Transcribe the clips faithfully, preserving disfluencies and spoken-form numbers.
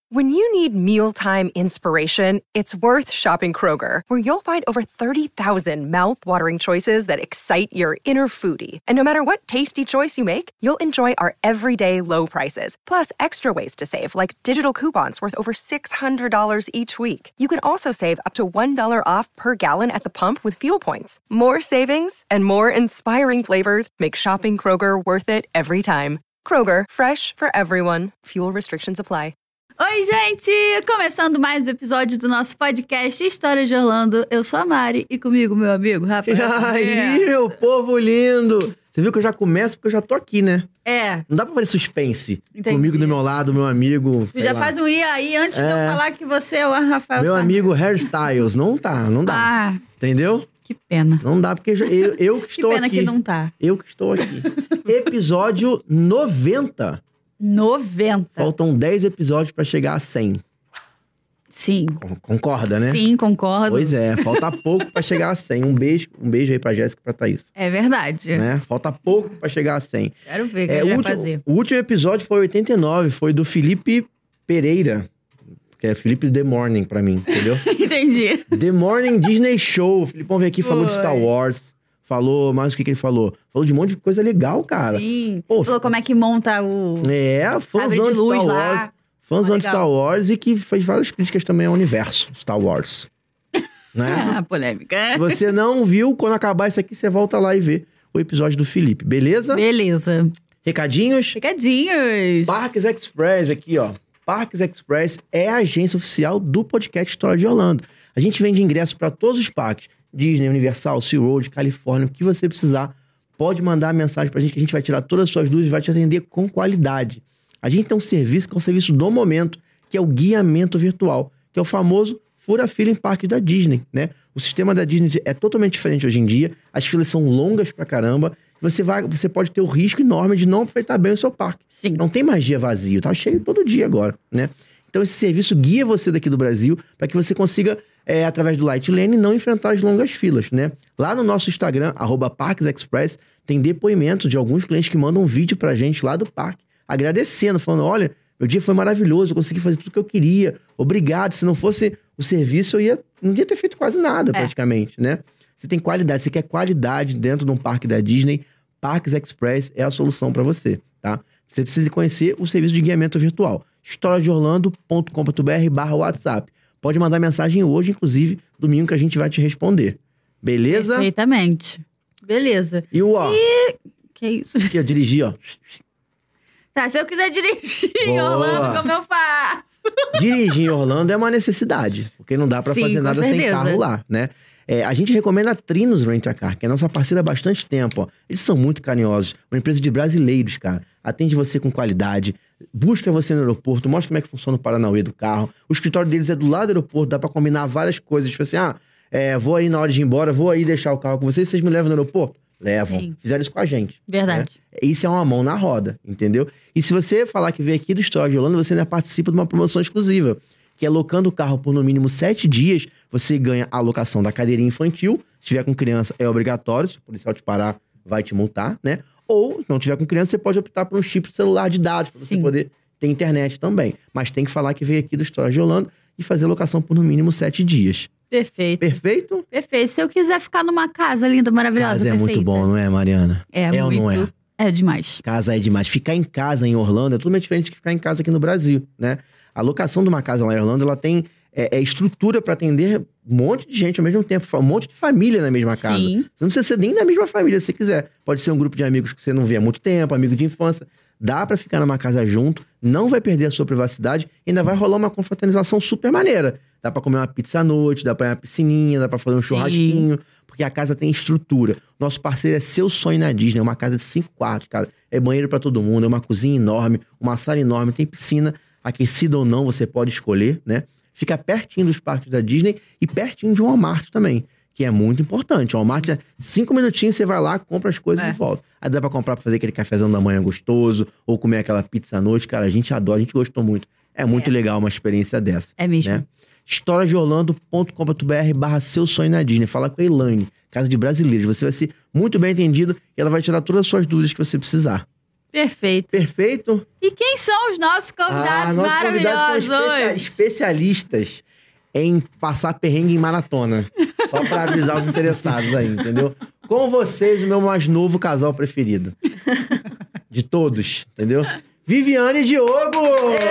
When you need mealtime inspiration, it's worth shopping Kroger, where you'll find over thirty thousand mouth-watering choices that excite your inner foodie. And no matter what tasty choice you make, you'll enjoy our everyday low prices, plus extra ways to save, like digital coupons worth over six hundred dollars each week. You can also save up to one dollar off per gallon at the pump with fuel points. More savings and more inspiring flavors make shopping Kroger worth it every time. Kroger, fresh for everyone. Fuel restrictions apply. Oi, gente! Começando mais um episódio do nosso podcast História de Orlando. Eu sou a Mari e comigo, meu amigo Rafael. E aí, meu povo lindo! Você viu que eu já começo porque eu já tô aqui, né? É. Não dá pra fazer suspense. Entendi. Comigo do meu lado, meu amigo. Tu já lá. faz um i aí antes é. de eu falar que você é o Rafael Meu Sarmento. amigo Hairstyles. Não tá, não dá. Ah, entendeu? que pena. Não dá, porque eu, eu, eu que estou que pena aqui. que não tá. Eu que estou aqui. Episódio noventa. noventa. Faltam dez episódios pra chegar a cem. Sim. Concorda, né? Sim, concordo. Pois é, falta pouco pra chegar a cem. Um beijo, um beijo aí pra Jéssica e pra Thaís. É verdade. Né? Falta pouco pra chegar a cem. Quero ver o que É, ele o, vai último, fazer. o último episódio foi oitenta e nove, foi do Felipe Pereira. Que é Felipe The Morning pra mim, entendeu? Entendi. The Morning Disney Show. O Filipão veio aqui, falou de Star Wars. Falou, mais o que que ele falou? Falou de um monte de coisa legal, cara. Sim. Pô, Falou como é que monta o... É, fãzão Sabre de de luz Star lá. Wars. Fãzão de Legal. Star Wars e que fez várias críticas também ao universo Star Wars. Né? Ah, polêmica. Se você não viu, quando acabar isso aqui, você volta lá e vê o episódio do Felipe, beleza? Beleza. Recadinhos? Recadinhos. Parques Express aqui, ó. Parques Express é a agência oficial do podcast História de Orlando. A gente vende ingressos para todos os parques. Disney, Universal, SeaWorld, Califórnia, o que você precisar. Pode mandar mensagem pra gente que a gente vai tirar todas as suas dúvidas e vai te atender com qualidade. A gente tem um serviço que é o serviço do momento, que é o guiamento virtual, que é o famoso fura-fila em parques da Disney, né? O sistema da Disney é totalmente diferente hoje em dia. As filas são longas pra caramba. Você, vai, você pode ter o risco enorme de não aproveitar bem o seu parque. Sim. Não tem mais dia vazio, tá cheio todo dia agora, né? Então esse serviço guia você daqui do Brasil para que você consiga, é, através do Light Lane, não enfrentar as longas filas, né? Lá no nosso Instagram, arroba Parques Express, tem depoimento de alguns clientes que mandam um vídeo pra gente lá do parque, agradecendo, falando, olha, meu dia foi maravilhoso, eu consegui fazer tudo o que eu queria, obrigado, se não fosse o serviço, eu ia, não ia ter feito quase nada, É. praticamente, né? Você tem qualidade, você quer qualidade dentro de um parque da Disney, Parques Express é a solução para você, tá? Você precisa conhecer o serviço de guiamento virtual, história de orlando ponto com ponto b r barra WhatsApp. Pode mandar mensagem hoje, inclusive, domingo que a gente vai te responder. Beleza? Perfeitamente. Beleza. E o ó, E... Que isso? aqui eu dirigi, ó. Tá, se eu quiser dirigir em Boa. Orlando, como eu faço? Dirigir em Orlando é uma necessidade, porque não dá pra Sim, fazer com nada sem certeza. carro lá, né? É, a gente recomenda a Trinos Rent-A-Car, que é a nossa parceira há bastante tempo, ó. Eles são muito carinhosos, uma empresa de brasileiros, cara. Atende você com qualidade, busca você no aeroporto, mostra como é que funciona o Paranauê do carro. O escritório deles é do lado do aeroporto, dá pra combinar várias coisas. Tipo assim, ah, é, vou aí na hora de ir embora, vou aí deixar o carro com vocês, vocês me levam no aeroporto? Levam. Sim. Fizeram isso com a gente. Verdade. Né? Isso é uma mão na roda, entendeu? E se você falar que veio aqui do História de Orlando, você ainda participa de uma promoção exclusiva, que é locando o carro por no mínimo sete dias, você ganha a locação da cadeirinha infantil. Se tiver com criança, é obrigatório. Se o policial te parar, vai te multar, né? Ou, se não tiver com criança, você pode optar por um chip de celular de dados, para você Sim. poder ter internet também. Mas tem que falar que veio aqui do História de Orlando e fazer locação por no mínimo sete dias. Perfeito. Perfeito? Perfeito. Se eu quiser ficar numa casa linda, maravilhosa, Casa é perfeita. muito bom, não é, Mariana? É, É ou muito. não é? É demais. Casa é demais. Ficar em casa em Orlando é totalmente diferente de ficar em casa aqui no Brasil, né? A locação de uma casa lá em Orlando, ela tem é, é estrutura para atender um monte de gente ao mesmo tempo, um monte de família na mesma casa. Sim. Você não precisa ser nem da mesma família, se você quiser. Pode ser um grupo de amigos que você não vê há muito tempo, amigo de infância. Dá pra ficar numa casa junto, não vai perder a sua privacidade, ainda vai rolar uma confraternização super maneira. Dá pra comer uma pizza à noite, dá pra ir uma piscininha, dá pra fazer um churrasquinho, porque a casa tem estrutura. Nosso parceiro é Seu Sonho na Disney, é uma casa de cinco quartos, cara. É banheiro pra todo mundo, é uma cozinha enorme, uma sala enorme, tem piscina, aquecida ou não, você pode escolher, né? Fica pertinho dos parques da Disney e pertinho de um Walmart também, que é muito importante. O Walmart é cinco minutinhos, você vai lá, compra as coisas É. e volta. Aí dá pra comprar pra fazer aquele cafezão da manhã gostoso, ou comer aquela pizza à noite. Cara, a gente adora, a gente gostou muito. É muito É. legal uma experiência dessa. É mesmo. Né? história de orlando ponto com ponto b r barra Seu Sonho na Disney. Fala com a Elaine, casa de brasileiros. Você vai ser muito bem entendido e ela vai tirar todas as suas dúvidas que você precisar. Perfeito. Perfeito? E quem são os nossos convidados nossos maravilhosos convidados são especia- hoje? especialistas em passar perrengue em maratona. Só pra avisar os interessados aí, entendeu? Com vocês, o meu mais novo casal preferido. De todos, entendeu? Viviane e Diogo!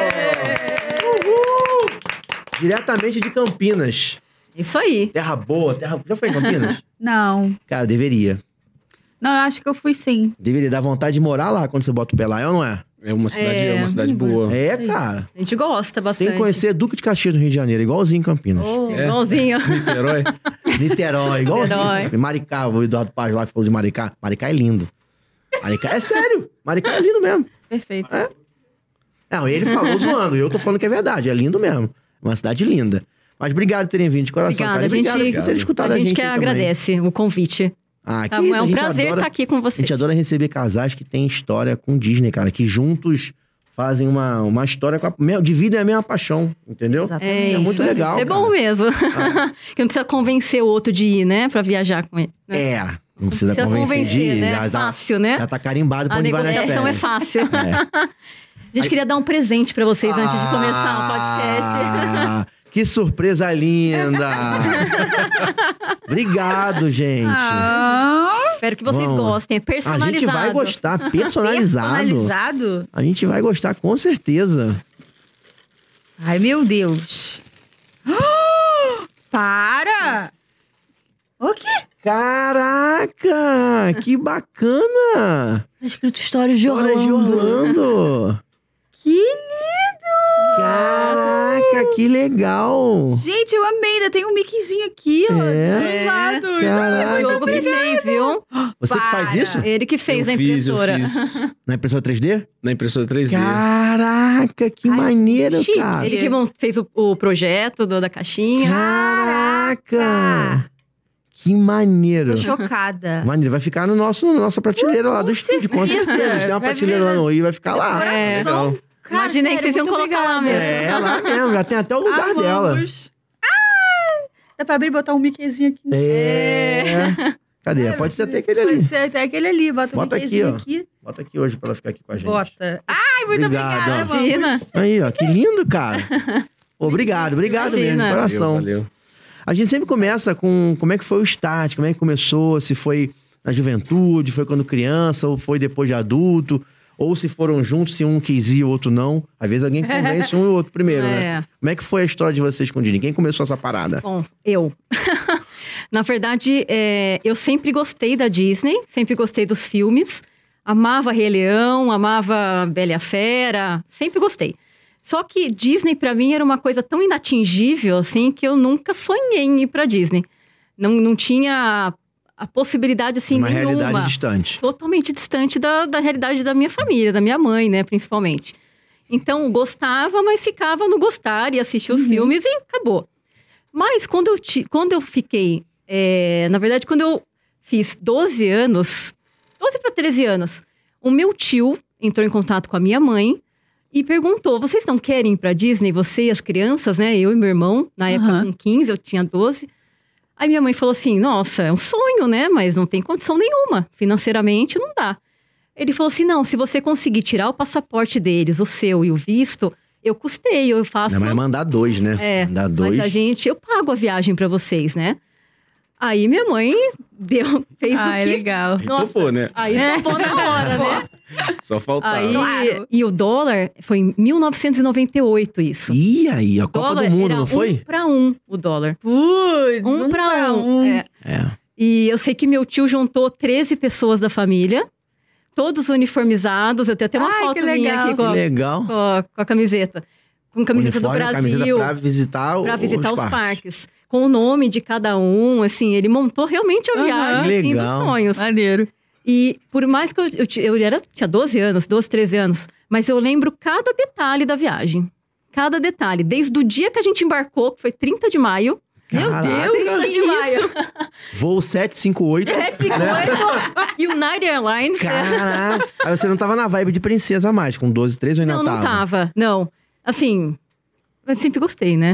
Uhul! Diretamente de Campinas. Isso aí. Terra boa, terra... Já foi em Campinas? Não. Cara, deveria. Não, eu acho que eu fui sim. Deveria dar vontade de morar lá quando você bota o pé lá, é ou não é? É uma cidade, É. é uma cidade boa. É, cara. A gente gosta bastante. Tem que conhecer Duque de Caxias no Rio de Janeiro, igualzinho em Campinas. Oh, É. igualzinho. Niterói. Niterói, igualzinho. Niterói. Maricá, o Eduardo Paz lá que falou de Maricá. Maricá é lindo. Maricá é sério. Maricá é lindo mesmo. Perfeito. É. Não, ele falou zoando, eu tô falando que é verdade, é lindo mesmo. Uma cidade linda. Mas obrigado por terem vindo de coração, Obrigada, cara. a gente, Obrigado por terem escutado a a gente gente que aí também. agradece o convite. Ah, que Tá, isso, é a um gente prazer adora- estar aqui com A você. gente adora receber casais que têm história com Disney, cara, que juntos fazem uma, uma história com a, me- dividem a mesma paixão, entendeu? Exatamente. É, É muito isso, legal, Isso é cara. bom mesmo. Ah. que não precisa convencer o outro de ir, né? Pra viajar com ele. né? É, não precisa, convencer, de ir, né? já, É tá, fácil, né? já tá carimbado pra A onde vai nas negociação é férias. fácil. É. A gente queria dar um presente pra vocês antes de começar o podcast. Ah, que surpresa linda! Obrigado, gente. Ah, Espero que vocês Vamos. gostem. É a personalizado. gente vai gostar, personalizado. personalizado? A gente vai gostar com certeza. Ai, meu Deus. Para! O quê? Caraca, que bacana! Tá escrito Histórias de História de Orlando. Orlando. Que lindo! Caraca, que legal! Gente, eu amei. Ainda tem um Mickeyzinho aqui, ó. É? Do lado. O Caraca. Diogo que fez, viu? Você que faz Para. isso? Ele que fez eu a fiz, eu impressora. fiz Na impressora três D? na impressora três D. Caraca, que Ai, maneiro, chique. cara! Ele que mon- fez o, o projeto do- da caixinha. Caraca! Que maneiro! Tô chocada. Maneiro, vai ficar no nosso, na nossa prateleira lá do estúdio, com certeza. certeza. A gente tem uma Vai prateleira lá virar- no Rio, vai ficar lá. É. Legal. Cara, Imaginei que sério, vocês iam muito colocar lá obrigada. mesmo. É, lá mesmo, já tem até o lugar dela. Amamos. Ah! Dá pra abrir e botar um Mickeyzinho aqui. É. Cadê? Pode ser até aquele ali. Pode ser até aquele ali. Bota, Bota um aqui, Mickeyzinho ó. aqui. Bota aqui hoje pra ela ficar aqui com a gente. Bota. Ai, muito Obrigado, obrigada, ó. amamos. Imagina. Aí, ó, que lindo, cara. Obrigado, obrigado mesmo, de Imagina. coração. Valeu, valeu. A gente sempre começa com como é que foi o start, como é que começou, se foi na juventude, foi quando criança, ou foi depois de adulto, ou se foram juntos, se um quis ir e o outro não. Às vezes alguém convence um e o outro primeiro, né? É. Como é que foi a história de vocês com o Disney? Quem começou essa parada? Bom, eu. Na verdade, é, eu sempre gostei da Disney, sempre gostei dos filmes. Amava Rei Leão, amava Bela e a Fera, sempre gostei. Só que Disney, pra mim, era uma coisa tão inatingível, assim, que eu nunca sonhei em ir pra Disney. Não, não tinha a possibilidade, assim, Uma nenhuma. realidade distante. Totalmente distante da, da realidade da minha família, da minha mãe, né, principalmente. Então, gostava, mas ficava no gostar e assistia os filmes e acabou. Mas quando eu, ti, quando eu fiquei... é, na verdade, quando eu fiz doze anos, doze para treze anos, o meu tio entrou em contato com a minha mãe e perguntou, vocês não querem ir pra Disney, você e as crianças, né? Eu e meu irmão, na época Aham. com quinze, eu tinha doze. Aí minha mãe falou assim, nossa, é um sonho, né? Mas não tem condição nenhuma, financeiramente não dá. Ele falou assim, não, se você conseguir tirar o passaporte deles, o seu e o visto, eu custeio, eu faço... Não, mas mandar dois, né? É, mandar dois. Mas a gente, eu pago a viagem pra vocês, né? Aí minha mãe deu, fez Ah, o é que... legal. Aí topou, né? Aí topou na hora, né? Só faltava. Aí, Claro. e o dólar foi em mil novecentos e noventa e oito isso. Ih, aí, a O Copa dólar do Mundo, era não foi? um pra um o dólar. Putz, Um, pra um. É. É. E eu sei que meu tio juntou treze pessoas da família, todos uniformizados. Eu tenho até uma Ai, foto que minha legal. aqui com Que a, legal. com a- com a camiseta. Com camiseta Uniforme, do camiseta Brasil. pra visitar, o- Pra visitar os parques. Com o nome de cada um, assim, ele montou realmente a Aham. viagem assim, dos Legal. sonhos. Maneiro. E por mais que eu, eu, ti- eu era, tinha doze anos, doze, treze anos, mas eu lembro cada detalhe da viagem. Cada detalhe. Desde o dia que a gente embarcou, que foi trinta de maio. Meu Caraca. Deus, trinta que de maio. isso? Voo sete cinco oito. United Airlines. Caraca. Aí você não tava na vibe de princesa mais, com doze, treze ou ainda Não, não tava? tava. Não. Assim, eu sempre gostei, né?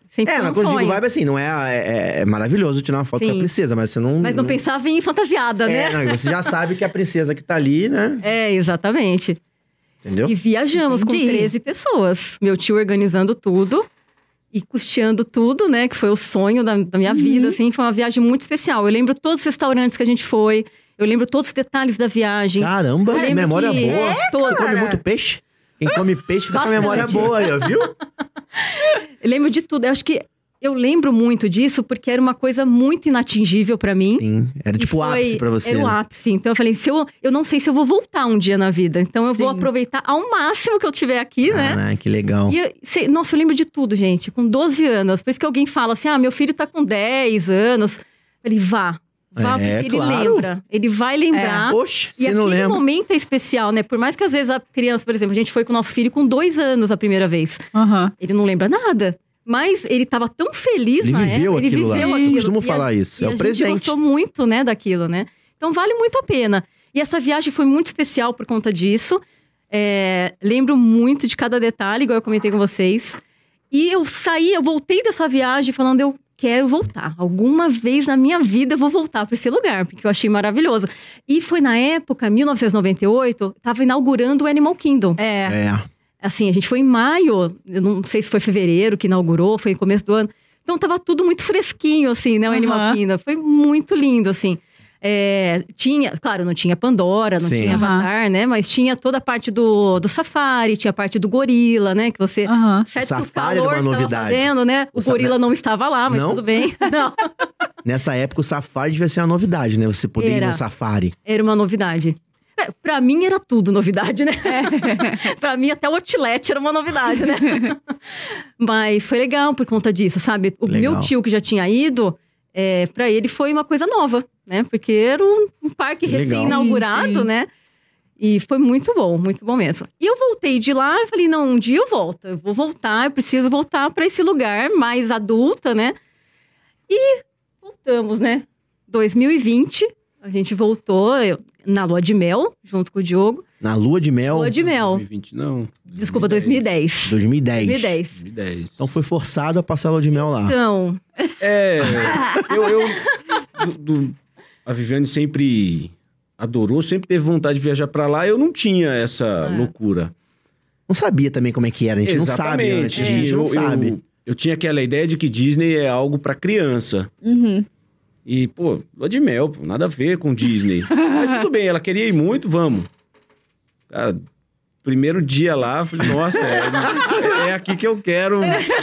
Sempre É, foi mas um quando eu sonho. digo vibe, assim, não é, é, é maravilhoso tirar uma foto Sim. com a princesa, mas você não... Mas não pensava em fantasiada, né? É, não, e você já sabe que a princesa que tá ali, né? É, exatamente. Entendeu? E viajamos Entendi. com treze pessoas. Meu tio organizando tudo e custeando tudo, né? Que foi o sonho da, da minha Uhum. vida, assim. Foi uma viagem muito especial. Eu lembro todos os restaurantes que a gente foi. Eu lembro todos os detalhes da viagem. Caramba, Eu lembro memória que- boa. É, Você come cara. muito peixe? Quem come peixe fica com a Bastante. memória boa aí, ó, viu? Eu lembro de tudo. Eu acho que eu lembro muito disso porque era uma coisa muito inatingível pra mim. Sim, era E tipo o foi- ápice pra você. Era o né? ápice. Então eu falei, se eu, eu não sei se eu vou voltar um dia na vida. Então eu vou Sim. aproveitar ao máximo que eu tiver aqui, né? Ah, que legal. E eu, cê- nossa, eu lembro de tudo, gente. Com doze anos. Por isso que alguém fala assim, ah, meu filho tá com dez anos. Ele vá. Vá, É, porque ele claro. lembra. Ele vai lembrar. Oxe, E você não aquele lembra. momento é especial, né? Por mais que às vezes a criança, por exemplo, a gente foi com o nosso filho com dois anos a primeira vez. Aham. Ele não lembra nada. Mas ele tava tão feliz Ele na viveu época. Ele aquilo lá. viveu Eu aquilo. costumo E a- falar isso, e é a o gente presente. gostou muito, né, daquilo, né? Então vale muito a pena. E essa viagem foi muito especial por conta disso. É, lembro muito de cada detalhe, igual eu comentei com vocês. E eu saí, eu voltei dessa viagem falando, eu quero voltar. Alguma vez na minha vida eu vou voltar para esse lugar, porque eu achei maravilhoso. E foi na época, mil novecentos e noventa e oito, tava inaugurando o Animal Kingdom. É. É. Assim, a gente foi em maio, eu não sei se foi fevereiro que inaugurou, foi no começo do ano. Então tava tudo muito fresquinho, assim, né, o Aham. Animal Kingdom. Foi muito lindo, assim. É, tinha, claro, não tinha Pandora, não Sim. tinha Aham. Avatar, né? Mas tinha toda a parte do, do safari, tinha a parte do gorila, né? Que você... Aham. Certo que o Safari era calor uma que tava novidade. fazendo, né? O, O sa- gorila não estava lá, mas Não? tudo bem. Não, Nessa época o safari devia ser uma novidade, né? Você poder ir Era. no safari. era uma novidade. É, pra mim era tudo novidade, né? Pra mim até o outlet era uma novidade, né? Mas foi legal por conta disso, sabe? O Legal. meu tio que já tinha ido, é, para ele foi uma coisa nova, né? Porque era um, um parque Legal. recém-inaugurado, Sim, sim. né? E foi muito bom, muito bom mesmo. E eu voltei de lá e falei, não, um dia eu volto. Eu vou voltar, eu preciso voltar para esse lugar mais adulta, né? E voltamos, né? dois mil e vinte, a gente voltou eu- na lua de mel, junto com o Diogo. Na lua de mel, Lua de mel. dois mil e vinte, não. Desculpa, dois mil e dez. dois mil e dez. dois mil e dez. dois mil e dez. Então foi forçado a passar a lua de mel lá. Então, É, eu... eu do- do- a Viviane sempre adorou, sempre teve vontade de viajar pra lá. Eu não tinha essa É. loucura. Não sabia também como é que era. A gente não sabe antes. A gente eu, não eu- sabe. Eu tinha aquela ideia de que Disney é algo pra criança. Uhum. E, pô, lua de mel, pô, nada a ver com Disney. Mas tudo bem, ela queria ir muito, vamos. Cara, primeiro dia lá, eu falei, nossa, é, é aqui que eu quero.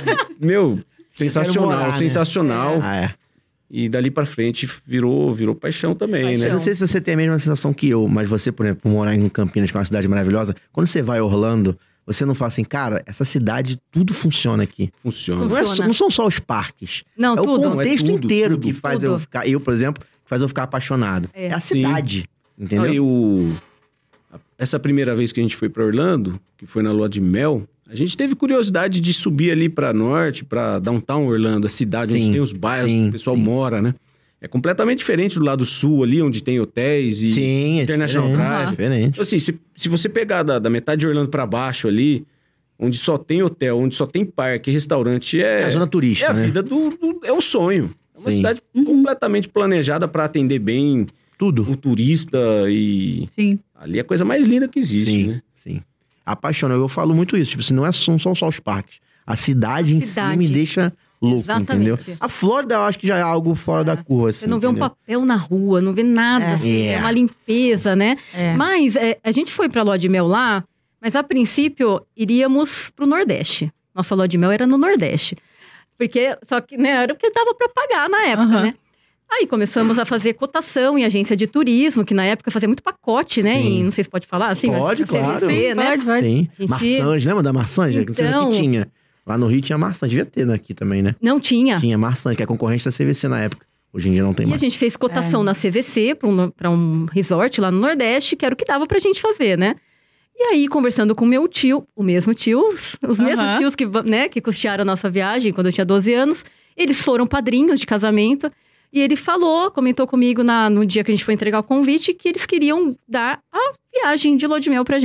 Meu, sensacional, morar, né? sensacional. Ah, é. E dali pra frente virou, virou paixão também, Eu Paixão. né? não sei se você tem a mesma sensação que eu, mas você, por exemplo, morar em Campinas, que é uma cidade maravilhosa, quando você vai a Orlando, você não fala assim, cara, essa cidade, tudo funciona aqui. Funciona. Não, é só- Funciona. não são só os parques. não, é tudo. o contexto É tudo, inteiro tudo, que faz tudo. eu ficar, eu, por exemplo, que faz eu ficar apaixonado. É, É. a Sim. cidade, entendeu? Aí o... Essa primeira vez que a gente foi pra Orlando, que foi na lua de mel, a gente teve curiosidade de subir ali pra norte, pra downtown Orlando, a cidade Sim, onde tem os bairros sim, que o pessoal sim. mora, né? É completamente diferente do lado sul ali, onde tem hotéis e... Sim, é International diferente, Drive. é diferente. Então, assim, se, se você pegar da, da metade de Orlando pra baixo ali, onde só tem hotel, onde só tem parque, restaurante, é... É a zona É turística, a né? vida do, do- É o sonho. É uma Sim. cidade Uhum. completamente planejada pra atender bem Tudo. o turista e... Sim. Ali é a coisa mais linda que existe, Sim, né? sim. Apaixona. Eu falo muito isso. Tipo, assim, não, é, não são só os parques. A cidade em Cidade. si me deixa louco, Exatamente. entendeu? A Flórida eu acho que já é algo fora da curva, assim. Você não vê um entendeu? papel na rua, não vê nada. É. assim, É. é uma limpeza, né? É. Mas é, a gente foi pra lua de mel lá, mas a princípio iríamos pro Nordeste. Nossa lua de mel era no Nordeste. Porque, só que, né, era o que dava pra pagar na época, Aham. né? Aí começamos a fazer cotação em agência de turismo, que na época fazia muito pacote, né? Sim. Em, não sei se pode falar assim, mas Pode, na claro. C V C, né? Pode, pode. Sim. A gente- Marçange, lembra da Marçange? Não sei se Então- aqui tinha. Lá no Rio tinha Marçange. Devia ter aqui também, né? Não tinha. Tinha Marçange, que é concorrente da C V C na época. Hoje em dia não tem E a mais. gente fez cotação na C V C para um, pra um resort lá no Nordeste, que era o que dava pra gente fazer, né? E aí, conversando com meu tio, o mesmo tio, os, os Aham. mesmos tios que, né, que custearam a nossa viagem quando eu tinha doze anos, eles foram padrinhos de casamento. E ele falou, comentou comigo na, no dia que a gente foi entregar o convite, que eles queriam dar a viagem de lua de mel pra gente.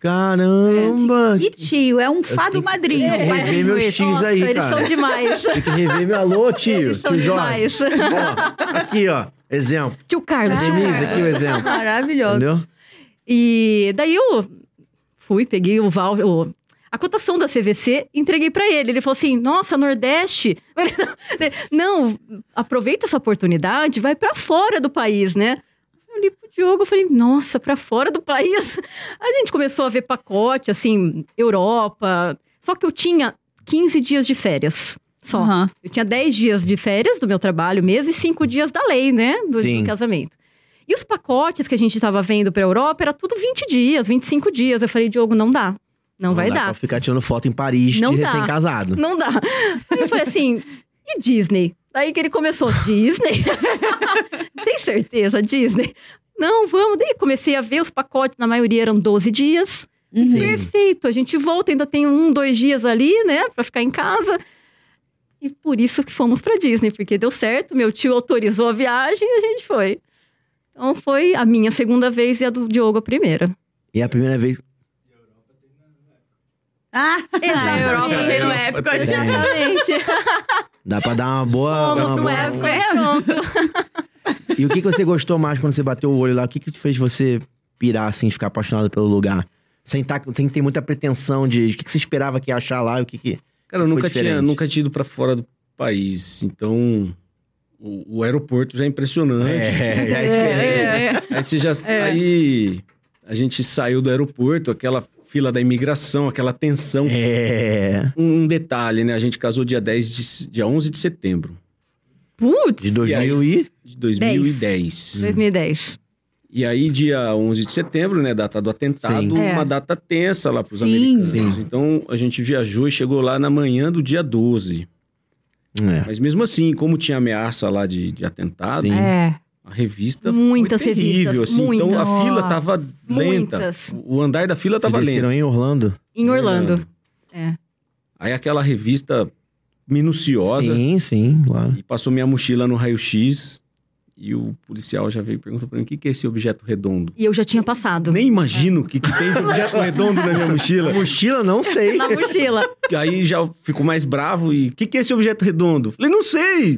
Caramba! E tio, é um fado tenho que- madrinho. eu tenho que Vai rever meus muito. tios aí, eles cara. são demais. Tem que rever meu alô, tio. Eles são Tio Jorge. demais. Ó, aqui, ó. Exemplo. Tio Carlos, tio Denise, Carlos. aqui o exemplo. Maravilhoso. Entendeu? E daí eu fui, peguei o val, o- a cotação da C V C, entreguei pra ele. Ele falou assim: nossa, Nordeste. Não, aproveita essa oportunidade, vai pra fora do país, né? Eu olhei pro Diogo, eu falei: nossa, pra fora do país. A gente começou a ver pacote, assim, Europa. Só que eu tinha quinze dias de férias. Só. Uhum. Eu tinha dez dias de férias do meu trabalho mesmo e cinco dias da lei, né? Do, Sim. do casamento. E os pacotes que a gente tava vendo pra Europa era tudo vinte dias, vinte e cinco dias. Eu falei: Diogo, não dá. Não, vai dá dar. pra ficar tirando foto em Paris Não de dá. recém-casado. Não dá. Aí eu falei assim: e Disney? Daí que ele começou: Disney? Tem certeza, Disney? Não, vamos. Daí comecei a ver os pacotes, na maioria eram doze dias. Uhum. Perfeito, a gente volta, ainda tem um, dois dias ali, né, pra ficar em casa. E por isso que fomos pra Disney, porque deu certo, meu tio autorizou a viagem e a gente foi. Então foi a minha segunda vez e a do Diogo a primeira. E é a primeira vez. Ah, Na Europa tem no exatamente. Epcot, Tem. exatamente. Dá pra dar uma boa. Fomos uma no boa- Epcot, pronto. E o que, que você gostou mais quando você bateu o olho lá? O que, que te fez você pirar, assim, ficar apaixonado pelo lugar? Sem, tá, sem ter muita pretensão de. O que, que você esperava que ia achar lá e o que que. Cara, eu Foi nunca diferente. tinha, nunca tinha ido pra fora do país. Então, o, o aeroporto já é impressionante. É, já é diferente. Aí você já. É. Aí a gente saiu do aeroporto, aquela fila da imigração, aquela tensão. É. Um, um detalhe, né? A gente casou dia dez de, dia onze de setembro Putz, De dois mil e. de dois mil e dez. dois mil e dez. E aí, dia onze de setembro, né? Data do atentado, Sim. É. uma data tensa lá pros Sim. americanos. Então, a gente viajou e chegou lá na manhã do dia doze. É. Mas mesmo assim, como tinha ameaça lá de, de atentado, Sim. É, a revista Muitas foi terrível, revistas, assim. Então, a muitas. fila tava lenta. muitas. O andar da fila tava Vocês lento. desceram em Orlando? Em Orlando. É. Aí aquela revista minuciosa. Sim, sim, claro. E passou minha mochila no raio-x. E o policial já veio e perguntou pra mim: o que, que é esse objeto redondo? E eu já tinha passado. Nem imagino o que, que tem de objeto redondo na minha mochila. Mochila, não sei. Na mochila. Aí já ficou mais bravo e... O que, que é esse objeto redondo? Falei: não sei!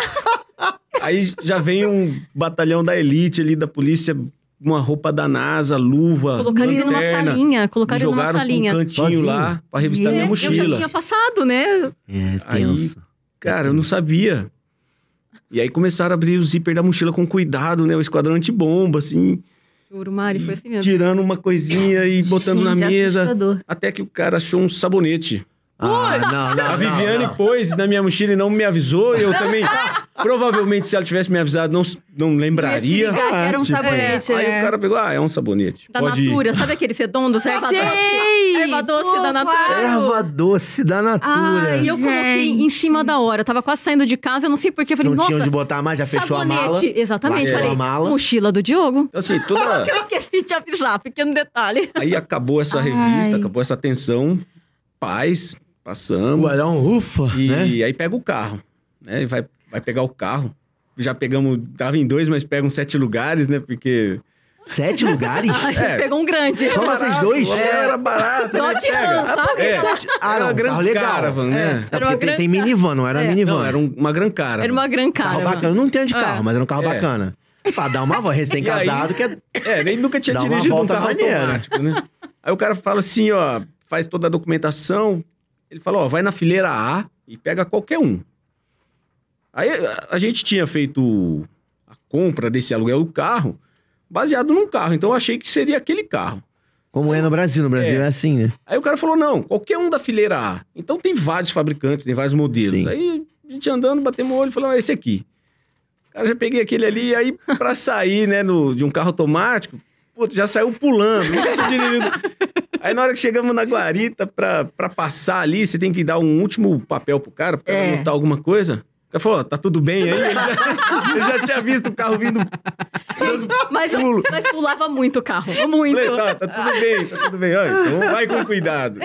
Aí já vem um batalhão da elite ali, da polícia, uma roupa da NASA, luva, Colocaram ele numa lanterna. salinha. Colocaram ele numa Jogaram pra um salinha. cantinho Sozinho. lá pra revistar É, minha eu Eu já mochila. tinha passado, né? É, Aí- tenso. Cara, eu não sabia. E aí começaram a abrir o zíper da mochila com cuidado, né? O esquadrão antibomba, assim. Juro, Mari, foi assim mesmo. Tirando uma coisinha e botando na Gente, mesa. assustador. Até que o cara achou um sabonete. Ah, não, não, A não, Viviane não. pôs na minha mochila e não me avisou. E eu também, provavelmente, se ela tivesse me avisado, não, não Ia se lembraria. ligar que era um tipo, sabonete, Aí né? o cara pegou: ah, é um sabonete. Da Pode ir. Natura, sabe aquele redondo? Erva doce? Sei! Erva doce Pô, da Natura. claro. Erva doce da Natura. Ai, E eu coloquei Gente. em cima da hora. Tava quase saindo de casa, eu não sei porquê. Eu falei, não nossa, tinha onde botar mais, já fechou a mala. sabonete. Exatamente, largou falei, a mala. mochila do Diogo. Então, assim, toda... Que eu esqueci de avisar, pequeno detalhe. Aí acabou essa Ai. revista, acabou essa tensão. Paz, passamos. Ué, dá um ufa, E né? aí pega o carro, né? E vai, vai pegar o carro. Já pegamos, tava em dois, mas pegam sete lugares, né? Porque... Sete lugares? A gente É. pegou um grande. Só vocês dois? O aluguel era barato, né? Dodge Pega. Ram, sabe? É. Ah, Era não, uma Gran carro legal. Caravan, né? É, Era porque uma tem, gran- tem minivan, não era É. minivan. Não, era um- uma Gran Caravan. Era uma gran Carro cara. bacana. Eu não entendo de carro, É. mas era um carro É. bacana. Pra dar uma volta, recém-casado, que é... É, nem nunca tinha Dá uma dirigido um volta carro maneira. automático, né? Aí o cara fala assim, ó, faz toda a documentação. Ele fala, ó, vai na fileira A e pega qualquer um. Aí a- a gente tinha feito a compra desse aluguel do carro baseado num carro. Então eu achei que seria aquele carro. Como é no Brasil. No Brasil é, É. assim, né? Aí o cara falou, não, qualquer um da fileira A. Então tem vários fabricantes, tem vários modelos. Sim. Aí a gente andando, batemos o olho e falou, ah, esse aqui. Cara, já peguei aquele ali, aí pra sair, né, no, de um carro automático, putz, já saiu pulando. Nunca tinha dirigido. Aí na hora que chegamos na guarita, pra, pra passar ali, você tem que dar um último papel pro cara, pra É. anotar alguma coisa. O cara falou, ó, tá tudo bem aí? Ele já, eu já tinha visto o carro vindo. Gente, mas, eu- Pulo. mas pulava muito o carro. Muito. Falei, tá, tá tudo bem, tá tudo bem. Olha, então vai com cuidado.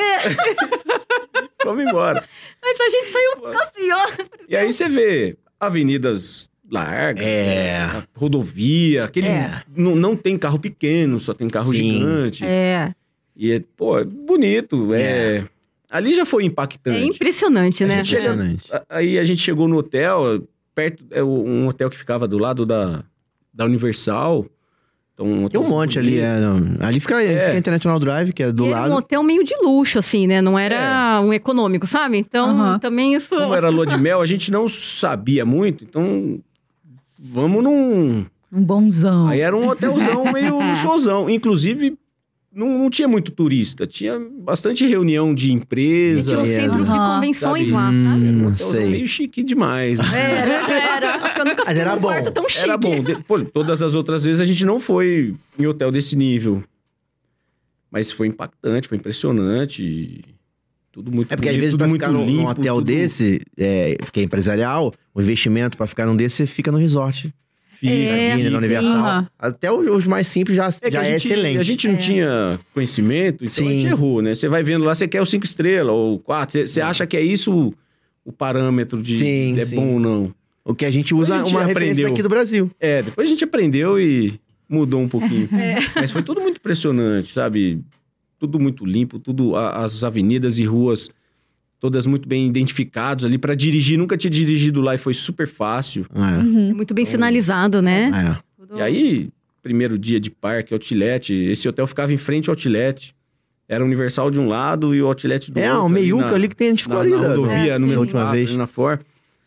Vamos embora. Mas a gente saiu assim, ó. E aí você vê avenidas largas, É. né, rodovia, aquele... É. Não, não tem carro pequeno, só tem carro Sim. gigante. É. E, é, pô, é bonito. É... É. Ali já foi impactante. É impressionante, A né? gente chega- Impressionante. A- Aí a gente chegou no hotel, perto, é o- um hotel que ficava do lado da, da Universal. Então, um Tem um hotel monte ali, bonito. é, não. Ali fica, É. fica a International Drive, que é do E era lado. um hotel meio de luxo, assim, né? Não era um econômico, sabe? Então, Aham. também isso... Como era lua de mel, a gente não sabia muito, então vamos num... Um bonzão. Aí era um hotelzão meio luxuosão. Inclusive, não, não tinha muito turista. Tinha bastante reunião de empresa. Tinha um É. centro de Aham. convenções Sabe? lá, sabe? Hum, Um hotelzão sei. meio chique demais. Era, era. Acho que eu nunca Mas fui era num bom. quarto tão chique. Era bom. Depois, todas as outras vezes a gente não foi em hotel desse nível. Mas foi impactante, foi impressionante. Tudo muito É porque às bonito, vezes tudo pra muito ficar num, num limpo, hotel tudo- desse, é, que é empresarial, o investimento pra ficar num desse, você fica no resort. Fica, É, Da Disney, da fica. Universal. Aham. Até os, os mais simples já, É que já a é gente, excelente. A gente não É. tinha conhecimento, então a gente Sim. errou, né? Você vai vendo lá, você quer o cinco estrelas ou quatro. Você, você acha que é isso o, o parâmetro de Sim, é sim. bom ou não. O que a gente usa A gente uma referência aprendeu. daqui do Brasil. É, depois a gente aprendeu e mudou um pouquinho. Mas foi tudo muito impressionante, sabe? Tudo muito limpo, tudo a- as avenidas e ruas todas muito bem identificadas ali para dirigir. Nunca tinha dirigido lá e foi super fácil. É, Uhum. Muito bem sinalizado, né? é. Tudo- E aí, primeiro dia de parque, outlet, esse hotel ficava em frente ao outlet. Era Universal de um lado e o outlet do É, outro. um meiuca na- ali que tem a gente ficou na, ali. na né? rodovia, É, número sim. última quatro, vez. ali na For.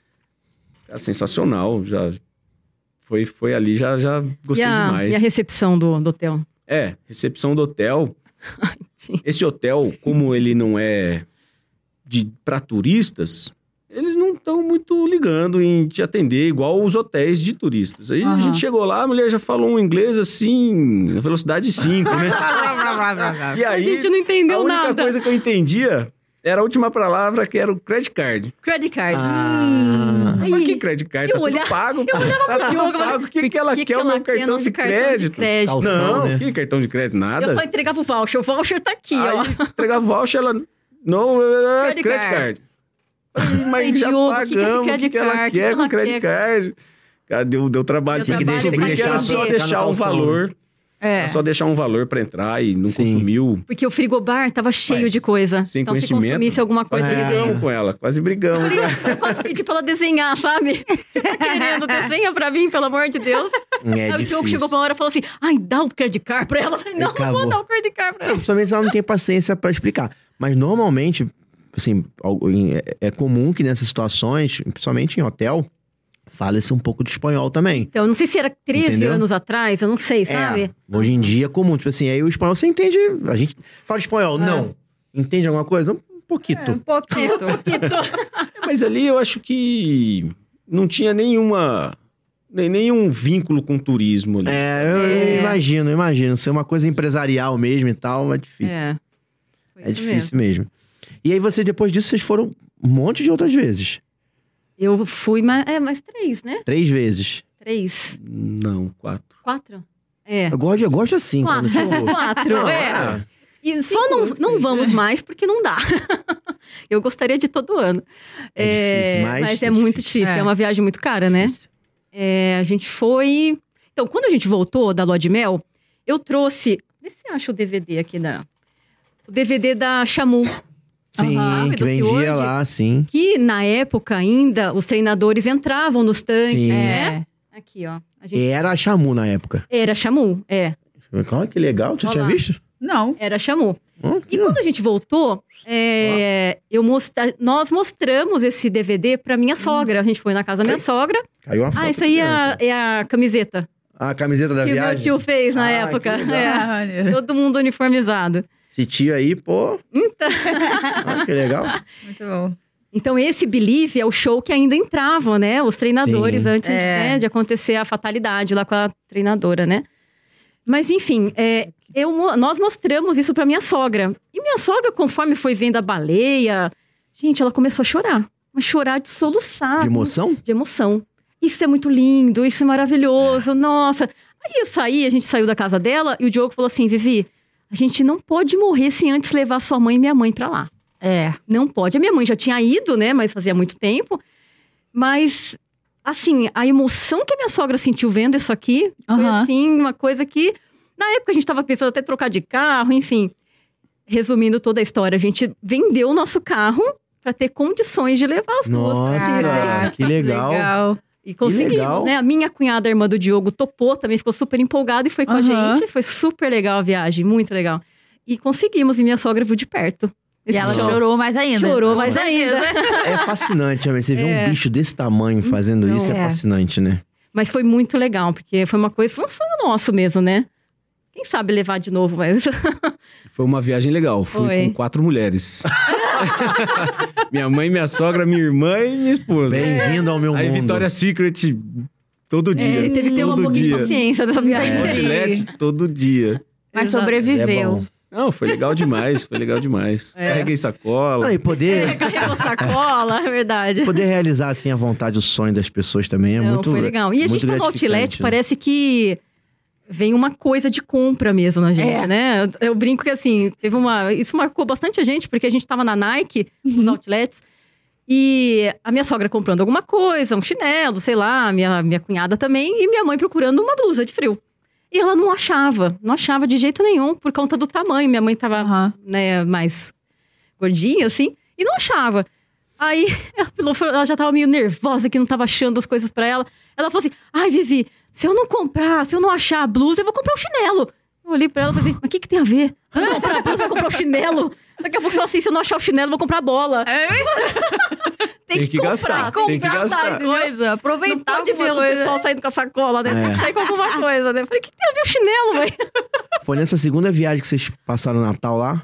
Cara, sensacional. Já foi, foi ali, já, já E gostei a, demais. e a recepção do, do hotel? É, recepção do hotel. sim. Esse hotel, como ele não é de para turistas, eles não estão muito ligando em te atender igual os hotéis de turistas. Aí a Aham. gente chegou lá, a mulher já falou um inglês assim, na velocidade cinco, né? E aí, A gente não entendeu a única nada. coisa que eu entendia era a última palavra, que era o credit card. Credit card. Ah. Aí, Mas que credit card? eu Tá olhava- tudo pago. eu olhava tá pro tudo Diogo, eu pago. falei, O que, que ela "Que quer que o meu ela quer cartão nosso de cartão de crédito? crédito?" Calção, Não, né? que cartão de crédito? Nada. Eu só entregava o voucher. O voucher tá aqui, ó. Aí entregava o voucher, ela... Não, é, Credit credit card. card. Falei, mas Falei, já Diogo, o que que é esse pagamos, o que, credit que ela card? quer O que com ela credit card? Cara, deu, deu trabalho. Deu Tinha que trabalho, descobrir tem que que era só entender. deixar Tá no um calção, valor. É. Era só deixar um valor pra entrar e não Sim. consumiu. Porque o frigobar tava cheio Mas, de coisa. sem Então, se conhecimento, consumisse alguma coisa... Quase É. brigamos com ela, quase brigamos. Eu falei, eu quase pedi pra ela desenhar, sabe? Você tá querendo, desenha pra mim, pelo amor de Deus. É Aí o difícil. Diogo chegou pra uma hora e falou assim, ai, dá o credit card pra ela. Eu falei, não, não Acabou. vou dar o credit card pra ela. Principalmente se ela não tem paciência pra explicar. Mas normalmente, assim, algo- em- é- é comum que nessas situações, principalmente em hotel, fale-se um pouco de espanhol também. Então, eu não sei se era treze Entendeu? anos atrás, eu não sei, sabe? É, hoje em dia é comum. Tipo assim, aí o espanhol você entende. A gente fala espanhol, É. não. Entende alguma coisa? Um pouquinho. Um pouquinho. Mas ali eu acho que não tinha nenhuma... nem- Nenhum vínculo com turismo ali. É, eu, eu É. imagino, eu imagino. Ser uma coisa empresarial mesmo e tal, é difícil. É. Foi É isso difícil mesmo. E aí você, depois disso, vocês foram um monte de outras vezes. Eu fui, mas, é, mais três, né? Três vezes. Três. Não, quatro. Quatro? É. Eu gosto, eu gosto assim. Quatro. Quando, tipo, Quatro, Não, é. E só não, não vamos mais porque não dá. Eu gostaria de todo ano. É difícil, mas mas é, é muito difícil. difícil. É. É. uma viagem muito cara, né? difícil. É, a gente foi... Então, quando a gente voltou da Lua de Mel, eu trouxe... Vê se você acha o D V D aqui da... O D V D da Chamu. Sim, Aham. que Do vendia Fiord. lá, sim. Que, na época, ainda, os treinadores entravam nos tanques, Sim. né? É. Aqui, ó. A gente... Era a Chamu na época. Era Chamu, é. Olha que legal, você Olha tinha lá. visto? Não. Era Chamu. Hum, que E quando a gente voltou, é, eu mostra... nós mostramos esse D V D pra minha sogra. A gente foi na casa da minha sogra. Caiu uma foto. Ah, isso aí é aqui, a, né? é a camiseta A camiseta da que o meu viagem. tio fez na Ah, época. que legal. É, Ah, maneiro. todo mundo uniformizado. Esse tio aí, pô. Então, Olha que legal. Muito bom. então esse Believe é o show que ainda entravam, né? Os treinadores Sim. antes É. né, de acontecer a fatalidade lá com a treinadora, né? Mas enfim, é, eu, mo- nós mostramos isso pra minha sogra. E minha sogra, conforme foi vendo a baleia, gente, ela começou a chorar. Mas chorar de soluçar. De emoção? De emoção. Isso é muito lindo, isso é maravilhoso, nossa. Aí eu saí, a gente saiu da casa dela e o Diogo falou assim, Vivi, a gente não pode morrer sem antes levar sua mãe e minha mãe pra lá. É. Não pode. A minha mãe já tinha ido, né? Mas fazia muito tempo. Mas, assim, a emoção que a minha sogra sentiu vendo isso aqui foi, Aham. assim, uma coisa que... Na época a gente tava pensando até trocar de carro, enfim. resumindo toda a história, a gente vendeu o nosso carro pra ter condições de levar as duas pra Disney. Nossa, que legal. Legal. E conseguimos, legal. né? A minha cunhada, a irmã do Diogo, topou, também ficou super empolgada e foi com a Aham. gente. Foi super legal a viagem, muito legal. E conseguimos, e minha sogra viu de perto. E ela Não. chorou mais ainda. Chorou Com mais certeza. É fascinante, né? Você vê É. um bicho desse tamanho fazendo Então, isso, é, é. fascinante, né? Mas foi muito legal, porque foi uma coisa, foi um sonho nosso mesmo, né? Quem sabe levar de novo, mas... Foi uma viagem legal. Fui Foi. com quatro mulheres. Minha mãe, minha sogra, minha irmã e minha esposa. Bem-vindo ao meu Aí mundo. Vitória Secret todo dia. É, teve que ter uma todo pouquinho de dia. paciência dessa viagem. Entendi. Outlet todo dia. Mas Exato. É sobreviveu. bom. Não, foi legal demais, foi legal demais. É. Carreguei sacola. Não, e poder, Carregou sacola, é verdade. poder realizar assim à vontade o sonho das pessoas também é Não, muito foi legal. E a muito gente tá no outlet, gratificante, né? parece que vem uma coisa de compra mesmo na gente, É. né? Eu, eu brinco que assim, teve uma... Isso marcou bastante a gente, porque a gente tava na Nike, nos outlets, e a minha sogra comprando alguma coisa, um chinelo, sei lá, minha, minha cunhada também, e minha mãe procurando uma blusa de frio. E ela não achava, não achava de jeito nenhum, por conta do tamanho. Minha mãe tava, Aham. né, mais gordinha, assim, e não achava. Aí, ela falou- ela já tava meio nervosa, que não tava achando as coisas pra ela. Ela falou assim, ai, Vivi, se eu não comprar, se eu não achar a blusa, eu vou comprar o chinelo. Eu olhei pra ela e falei assim, mas o que que tem a ver? Eu vou comprar a blusa, eu vou comprar o chinelo. Daqui a pouco você fala assim, se eu não achar o chinelo, eu vou comprar a bola. tem, Tem que comprar, gastar, comprar, tem que gastar. entendeu? Coisa, Não aproveitar pode ver alguma o coisa. pessoal saindo com a sacola, né? Tem É. que sair com alguma coisa, né? Eu falei, o que que tem a ver o chinelo, mãe? Foi nessa segunda viagem que vocês passaram o Natal lá?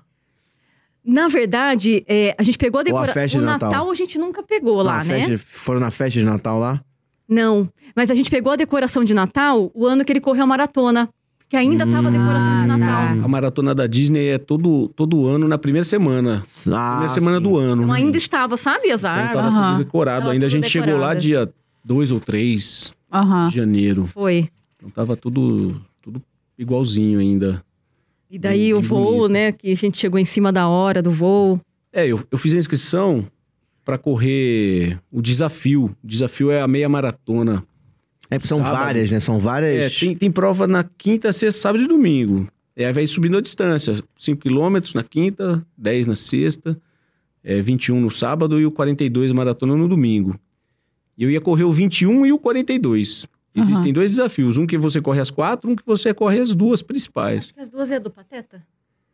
Na verdade, é, a gente pegou a Ou a decoração. festa O de Natal. Natal a gente nunca pegou lá, Na né? festa- foram na festa de Natal lá? Não. Mas a gente pegou a decoração de Natal o ano que ele correu a maratona. Que ainda tava a decoração de Ah, Natal. tá. A maratona da Disney é todo, todo ano na primeira semana. Ah, primeira semana sim. do ano. Então ainda estava, sabe, as Então árvores? tava Aham. tudo decorado. Tava Ainda a tudo gente chegou lá decorado. dia dois ou três Aham. de janeiro. Foi. Então tava tudo, tudo igualzinho ainda. E daí Bem o voo, bonito. né? Que a gente chegou em cima da hora do voo. É, eu, eu fiz a inscrição para correr o desafio. O desafio é a meia maratona. É, porque são Sábado. várias, né? São É, várias. tem, tem prova na quinta, sexta, sábado e domingo. E aí vai subindo a distância. cinco quilômetros na quinta, dez na sexta, é, vinte e um no sábado e o quarenta e dois maratona no domingo. E eu ia correr o vinte e um e o quarenta e dois. Existem Aham. dois desafios. Um que você corre as quatro, um que você corre as duas principais. Acho que as duas é do Pateta?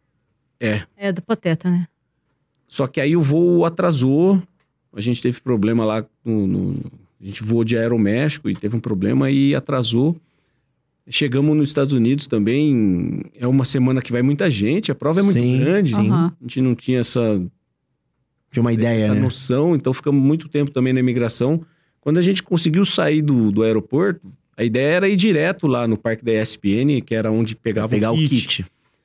É. É do Pateta, né? Só que aí o voo atrasou. A gente teve problema lá no... no- a gente voou de Aeroméxico e teve um problema e atrasou. Chegamos nos Estados Unidos também. É uma semana que vai muita gente. A prova é muito Sim, grande. Aham. A gente não tinha essa, Tinha uma ideia, essa né? noção. Então ficamos muito tempo também na imigração. Quando a gente conseguiu sair do, do aeroporto, a ideia era ir direto lá no parque da E S P N, que era onde pegava Pegar o o kit. kit.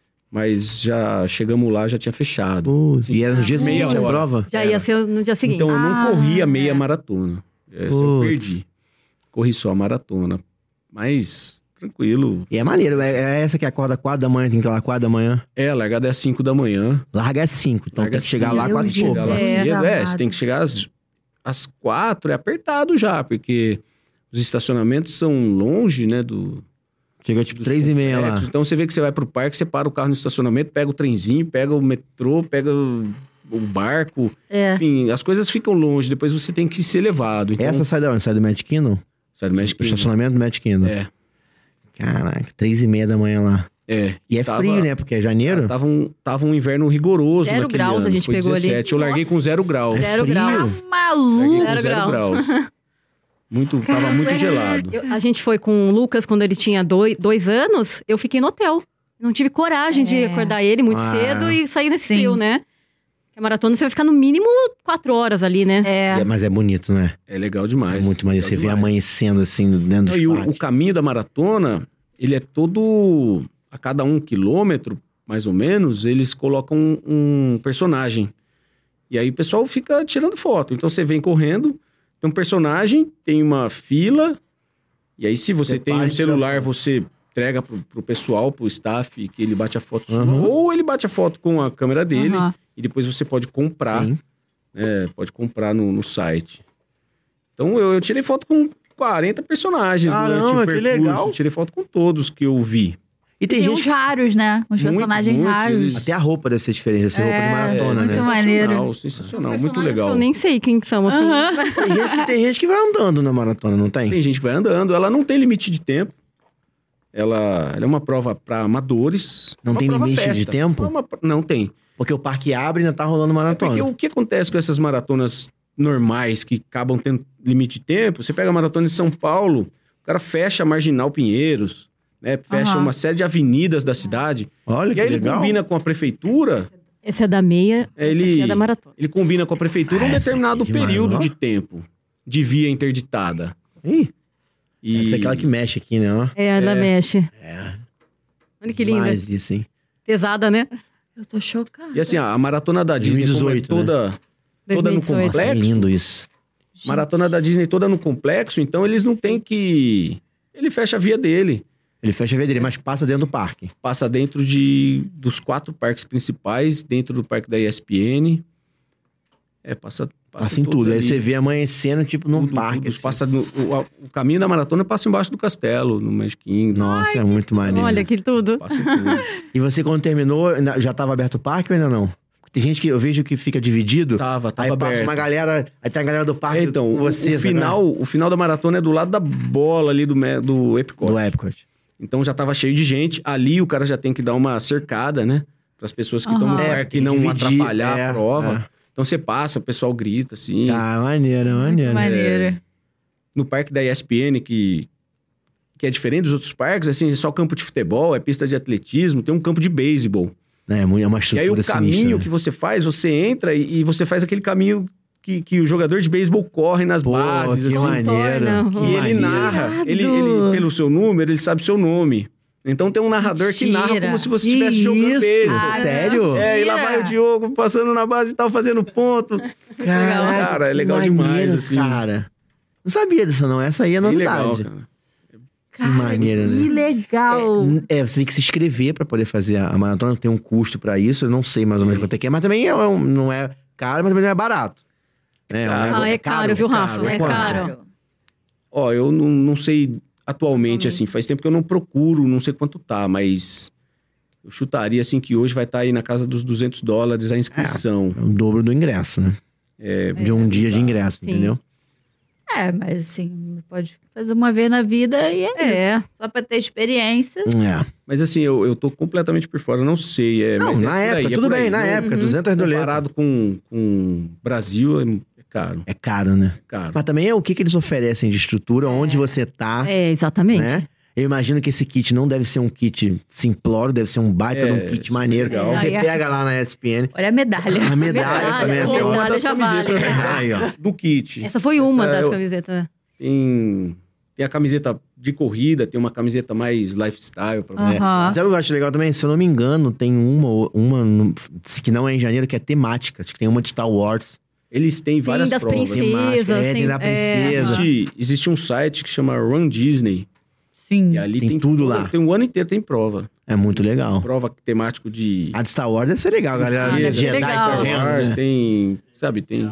Mas já chegamos lá, já tinha fechado. Putz, e era no dia Ah, seguinte meia a hora. prova? Já Era. ia ser no dia seguinte. Então eu não Ah, corri a meia é. maratona. Essa eu Putz. perdi. Corri só a maratona. Mas, tranquilo. E é maneiro. É, é essa que acorda quatro da manhã, tem que estar lá quatro da manhã. É, a largada é às cinco da manhã. Larga às cinco. Então Larga tem que chegar cinco. lá Meu quatro e Jesus. pouco. Chegar lá É. cedo. É, Amado. você tem que chegar às, às quatro, é apertado já, porque os estacionamentos são longe, né, do... Chega tipo dos três e meia lá. complexos. Então você vê que você vai pro parque, você para o carro no estacionamento, pega o trenzinho, pega o metrô, pega o, o barco. É. Enfim, as coisas ficam longe, depois você tem que ser levado. Então, Essa sai da onde? Sai do Magic Kingdom? sai do Magic O Kingdom. estacionamento do Magic Kingdom. É, Caraca, três e meia da manhã lá. é. E é Tava- frio, né? Porque é janeiro. Tava um, tava um inverno rigoroso Zero naquele graus ano. a gente Foi pegou ali. dezessete, eu larguei com zero graus. Zero frio. graus. Tá maluco. Larguei com Zero zero graus. graus. Muito, tava muito É, gelado. eu- a gente foi com o Lucas quando ele tinha dois, dois anos, eu fiquei no hotel. Não tive coragem de É. acordar ele muito Ah. cedo e sair nesse Sim. frio, né? Porque a maratona você vai ficar no mínimo quatro horas ali, né? É. É, mas é bonito, né? É legal É demais. muito maneiro. legal Você vê demais. amanhecendo assim dentro Não, do e o, parque. o caminho da maratona, ele é todo... A cada um quilômetro, mais ou menos, eles colocam um, um personagem. E aí o pessoal fica tirando foto. Então você vem correndo, tem um personagem, tem uma fila. E aí se você Você tem para um e tira celular, foto. você entrega pro, pro pessoal, pro staff, que ele bate a foto sua. Uhum. Ou ele bate a foto com a câmera dele. Aham. E depois você pode comprar. Sim. É, pode comprar no, no site. Então eu, eu tirei foto com quarenta personagens Caramba, durante o que percurso. legal. Tirei foto com todos que eu vi. E tem, Tem gente uns raros, né? Uns Muito, personagens muito, raros. eles- Até a roupa deve ser diferente, deve ser roupa de É, maratona, muito né? maneiro. sensacional, sensacional, muito Personagens legal. que eu nem sei quem são, assim. Aham. Tem gente, que, tem gente que vai andando na maratona, não tem? Tem gente que vai andando, ela não tem limite de tempo. Ela, ela é uma prova para amadores. Não uma tem prova limite de festa. tempo? É uma- não tem. Porque o parque abre e ainda tá rolando maratona. Porque o que acontece com essas maratonas normais que acabam tendo limite de tempo? Você pega a maratona de São Paulo, o cara fecha a Marginal Pinheiros, né? Fecha Aham. uma série de avenidas da cidade. Olha E que aí ele legal. combina com a prefeitura, Esse é da meia, É, esse ele- aqui é da maratona. ele combina com a prefeitura um Ah, essa determinado aqui é demais, período ó. de tempo de via interditada. Ih, E... essa é aquela que mexe aqui, né? Ó. É, ela É. mexe. É. Olha que linda. Mais isso, hein? Pesada, né? Eu tô chocada. E assim, a maratona da Disney, como é dois mil e dezoito, toda, toda no dois mil e dezoito. Nossa, complexo, lindo isso. maratona da Disney toda no complexo, então eles não têm que... Ele fecha a via dele. Ele fecha a via dele, mas passa dentro do parque. Passa dentro de, dos quatro parques principais, dentro do parque da E S P N. É, passa, passa, Passa em todos tudo. Aí ali. você vê amanhecendo, tipo, num Tudo, parque. tudo. assim. Passa no- o, a- o caminho da maratona passa embaixo do castelo, no Magic Kingdom. Nossa, é muito maneiro. Olha que tudo. Passa em tudo. E você, quando terminou, ainda- já tava aberto o parque ou ainda não? Tem gente que eu vejo que fica dividido. tava, tava aí aberto. passa uma galera, aí tem a galera do parque É, então, com o- você, o, sabe? final, o final da maratona é do lado da bola ali do, me- do Epcot. do Epcot. Então já tava cheio de gente. Ali o cara já tem que dar uma cercada, né? Para as pessoas que estão no Aham. É, parque tem que não dividir, atrapalhar é, a prova. é. Então você passa, o pessoal grita, assim. Ah, maneiro, Muito maneiro. maneiro. No parque da E S P N, que, que é diferente dos outros parques, assim, é só campo de futebol, é pista de atletismo, tem um campo de beisebol. É, mu- é uma E estrutura aí o sinistra, caminho né? que você faz, você entra e, e você faz aquele caminho que, que o jogador de beisebol corre nas Pô, bases, que assim. maneiro. Torna. que E ele maneiro. narra, Irado. ele, ele, pelo seu número, ele sabe o seu nome. Então tem um narrador que narra Mentira. como se você Que estivesse jogando isso? beisebol. Ah, Sério? É, e lá vai o Diogo passando na base e tal, fazendo ponto. Caraca, Cara, é que legal maneiro, demais, assim. cara. Não sabia disso, não. Essa aí é Bem novidade. legal, cara. Que maneiro, Que né? legal. É, é, você tem que se inscrever pra poder fazer a, a maratona, tem um custo pra isso, eu não sei mais ou menos quanto é que é, mas também é um- não é caro, mas também não é barato. Né? caro. um negócio- Ah, é caro, viu, Rafa? É É quanto? caro. Ó, eu não, não sei atualmente, assim, faz tempo que eu não procuro, não sei quanto tá, mas eu chutaria, assim, que hoje vai estar aí na casa dos duzentos dólares a inscrição. É o dobro do ingresso, né? É, De um dia de ingresso, Sim. entendeu? É, mas assim, pode fazer uma vez na vida e é, É. isso. Só pra ter experiência. É. mas assim, eu, eu tô completamente por fora, não sei. É, Não, mas é na por época, aí, é tudo por aí. bem, na Não- época, Uhum. duzentos doletas. Comparado com o Brasil, é é caro, É caro, né? é caro. Mas também é o que, que eles oferecem de estrutura, onde você tá, É, exatamente. né? Eu imagino que esse kit não deve ser um kit simplório, deve ser um baita É, de um kit super maneiro. legal. Você Aí é- pega lá na E S P N, Olha a medalha. a medalha, Medalha, essa também é a assim, ó. medalha. Uma das já vale. camisetas Aí, ó. do kit. Essa foi uma Essa das eu- camisetas. Tem, tem a camiseta de corrida, tem uma camiseta mais lifestyle pra você. Aham. Sabe o que eu acho legal também? Se eu não me engano, tem uma, ou- uma no- que não é em janeiro, que é temática. Acho que tem uma de Star Wars. Eles têm várias das provas. princesas. É, tem tem- da é, princesa. Existe, existe um site que chama Run Disney. Sim. E ali Tem tem, tudo todas- lá. Tem um ano inteiro tem prova. É muito legal. Prova temático de A de Star Wars deve ser legal, galera. Ah, deve ser Jedi legal. Star correndo, Wars, né? tem, sabe, tem...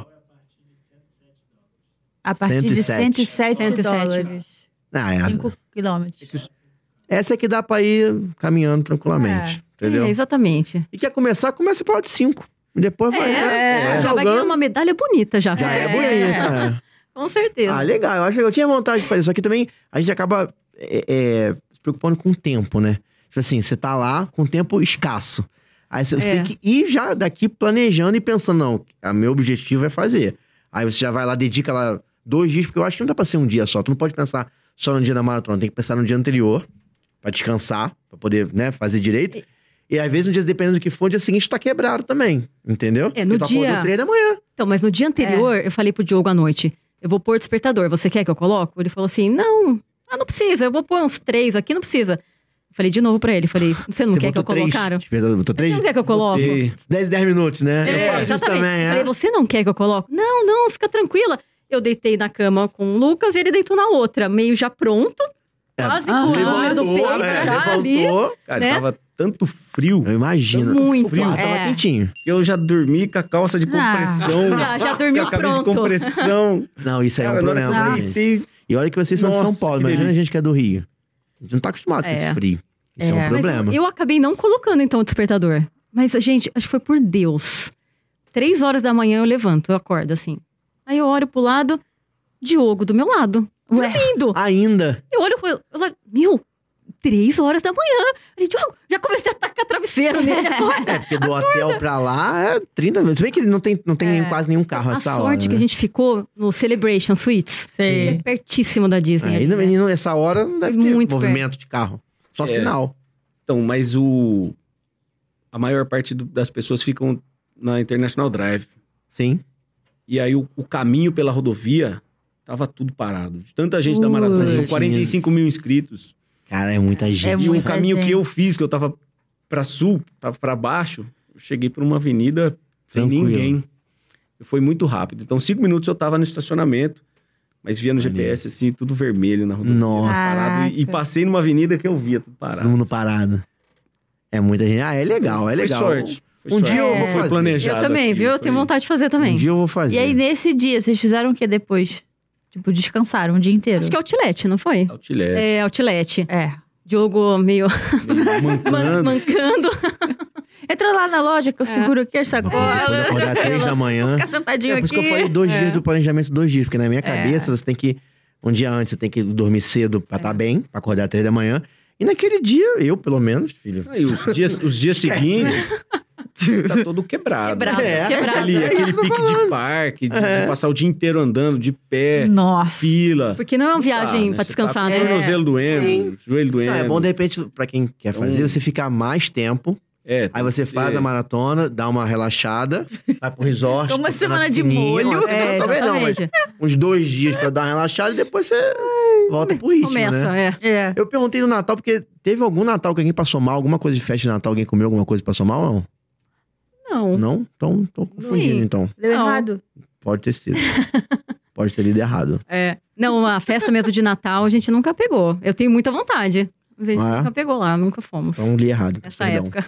A partir cento e de sete. cento e sete cento e sete. dólares. Ah, é. cinco quilômetros. Essa é que dá pra ir caminhando tranquilamente. Entendeu? É, exatamente. E quer começar, começa pela de cinco. Depois vai. É, né, já vai jogando. ganhar uma medalha bonita já. Já é, É. bonita. é. Com certeza. Ah, legal. Eu acho que eu tinha vontade de fazer. Só que também a gente acaba é, é, se preocupando com o tempo, né? Tipo assim, você tá lá com tempo escasso. Aí você, você É. tem que ir já daqui planejando e pensando, não, a meu objetivo é fazer. Aí você já vai lá, dedica lá dois dias, porque eu acho que não dá pra ser um dia só. Tu não pode pensar só no dia da maratona, tem que pensar no dia anterior, pra descansar, pra poder, né, fazer direito. E, e às vezes, no dia, dependendo do que for, no dia seguinte tá quebrado também, entendeu? É, no Porque tu acordou dia- três da manhã. Então, mas no dia anterior, eu falei pro Diogo à noite, eu vou pôr despertador, você quer que eu coloque? Ele falou assim, não, ah, não precisa, eu vou pôr uns três aqui, não precisa. Eu falei de novo pra ele, falei, você não Você quer que eu botou três, coloque, cara? despertador, botou Você três? não quer que eu coloque? Botei- dez, dez minutos, né? É, eu faço isso exatamente. também, Eu é. falei, você não quer que eu coloque? Não, não, fica tranquila. Eu deitei na cama com o Lucas e ele deitou na outra, meio já pronto, É, quase ah, com o número do levantou, peito é, já ali. levantou. Cara, né? tava tanto frio Eu imagino. Muito. Frio, tava É. quentinho. que eu já dormi com a calça de Ah. compressão. Já, já dormiu com a camisa de pronto. compressão. Não, isso aí é um Cara, na hora problema. que eu gente. deitei, E olha que vocês são de São Nossa, Paulo, que imagina a delícia. gente que é do Rio. A gente não tá acostumado com É. esse frio. Isso é, um É. Mas problema. eu acabei não colocando, então, o despertador. Mas, gente, acho que foi por Deus. Três horas da manhã eu levanto, eu acordo assim. Aí eu olho pro lado, Diogo do meu lado. Ué. Dormindo. Ainda. Eu olho pro... Eu olho, meu, três horas da manhã. Falei, Diogo, já comecei a tacar travesseiro nele agora. É, porque do hotel pra lá é trinta minutos. Se bem que não tem, não tem É. quase nenhum carro A essa sorte hora, que né? a gente ficou no Celebration Suites. Sei. É pertíssimo da Disney. ali, Ainda, né? menino, essa hora não deve Foi ter muito movimento de carro. Só É. sinal. Então, mas o... A maior parte do- das pessoas ficam na International Drive. Sim. E aí o, o caminho pela rodovia tava tudo parado. De tanta gente da Ui. maratona. São quarenta e cinco mil inscritos. Cara, é muita gente. É E o muita caminho gente. que eu fiz, que eu tava pra sul, tava pra baixo, eu cheguei por uma avenida sem Tranquilo. ninguém. Foi muito rápido. Então, cinco minutos eu tava no estacionamento, mas via no G P S, assim, tudo vermelho na rodovia. Nossa. Parado, e, e Caraca. passei numa avenida que eu via tudo Todo parado. mundo parado. É muita gente. Ah, é legal, é legal. Foi sorte. Foi Um sorte. dia eu Não vou foi fazer. planejado. Eu também, aquilo, viu? Eu foi- tenho vontade de fazer também. Um dia eu vou fazer. E aí, nesse dia, vocês fizeram o que depois? Tipo, descansaram o dia inteiro? Acho que é Outlet, não foi? Outlet. É, Outlet. É. Diogo meio meio man- mancando. mancando. Entra lá na loja que eu É. seguro aqui as Depois de sacolas. acordar três da manhã. Ficar sentadinho É por isso aqui. que eu falei dois É. dias do planejamento, dois dias. Porque na minha É. cabeça, você tem que... Um dia antes, você tem que dormir cedo pra É. estar bem. Pra acordar três da manhã. E naquele dia, eu pelo menos, filho... Aí, os dias, os dias seguintes, você tá todo quebrado. Quebrado, É. quebrado. Aquele, É aquele isso que eu tô pique de falando. parque, de, É. de passar o dia inteiro andando, de pé, Nossa. fila. Porque não é uma viagem Tá, né? pra Você descansar, tá né? com o tornozelo doendo, Sim. joelho doendo. Não, é bom, de repente, pra quem quer fazer, Então- você ficar mais tempo. É, Aí tem você que faz ser- a maratona, dá uma relaxada, vai pro resort. Uma toca semana na de piscininha, molho. uma semana, É, talvez não, mas exatamente. uns dois dias pra dar uma relaxada e depois você volta pro ritmo, Começa, né? é. É. Eu perguntei no Natal, porque teve algum Natal que alguém passou mal, alguma coisa de festa de Natal, alguém comeu alguma coisa e passou mal, não? Não. Não? Então, tô confundindo, Sim. então. Deu Não. errado. Pode ter sido. Pode ter lido errado. É. Não, a festa mesmo de Natal a gente nunca pegou. Eu tenho muita vontade. Mas a gente Ah, é? nunca pegou lá, nunca fomos. Então, li errado. Nessa Perdão. época.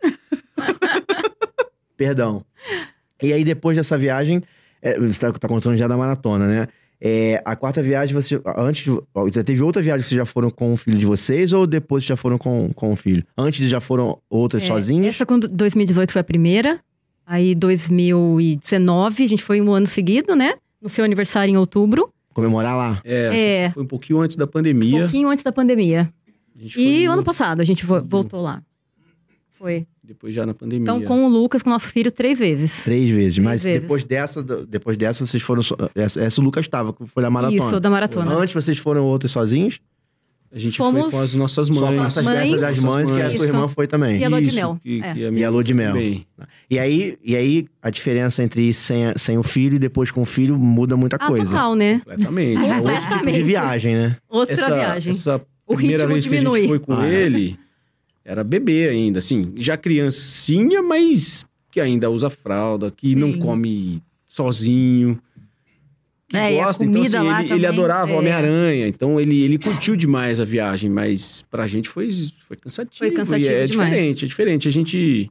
Perdão. E aí, depois dessa viagem, é, você tá, tá contando já da maratona, né? É, a quarta viagem, você antes, ó, já teve outra viagem que vocês já foram com o filho de vocês ou depois já foram com, com o filho? Antes já foram outras É, sozinhos? Essa com dois mil e dezoito foi a primeira. Aí dois mil e dezenove, a gente foi um ano seguido, né? No seu aniversário em outubro. Comemorar lá? É, a É. gente foi um pouquinho antes da Um pandemia. pouquinho antes da pandemia. A gente foi E no- ano passado a gente vo- voltou lá. Foi. Depois já na pandemia. Então, com o Lucas, com o nosso filho, três vezes. Três vezes. Mas vezes. depois dessa, depois dessa, vocês foram. So... Essa, essa o Lucas estava, que foi a maratona. Isso, da maratona. Antes vocês foram outros sozinhos? A gente Fomos- foi com as nossas Só com mães. essas Mães. dessas das mães, que a Isso. tua irmã foi também. E a lua de Isso, mel. Que, É. que a E minha a lua de mel. também. E aí, e aí, a diferença entre ir sem, a- sem o filho e depois com o filho muda muita Ah, coisa. total, né? Completamente. É outro tipo de Completamente. viagem, né? Outra essa, viagem. Essa O primeira ritmo vez que a diminui. gente foi com Ah, é. ele, era bebê ainda, assim. Já criancinha, mas que ainda usa fralda, que Sim. não come sozinho. Que É, e a gosta. Então, comida assim, lá ele, ele também, adorava é. o Homem-Aranha. Então, ele, ele curtiu demais a viagem. Mas pra gente foi, foi cansativo. Foi cansativo e é demais. diferente, é diferente. A gente...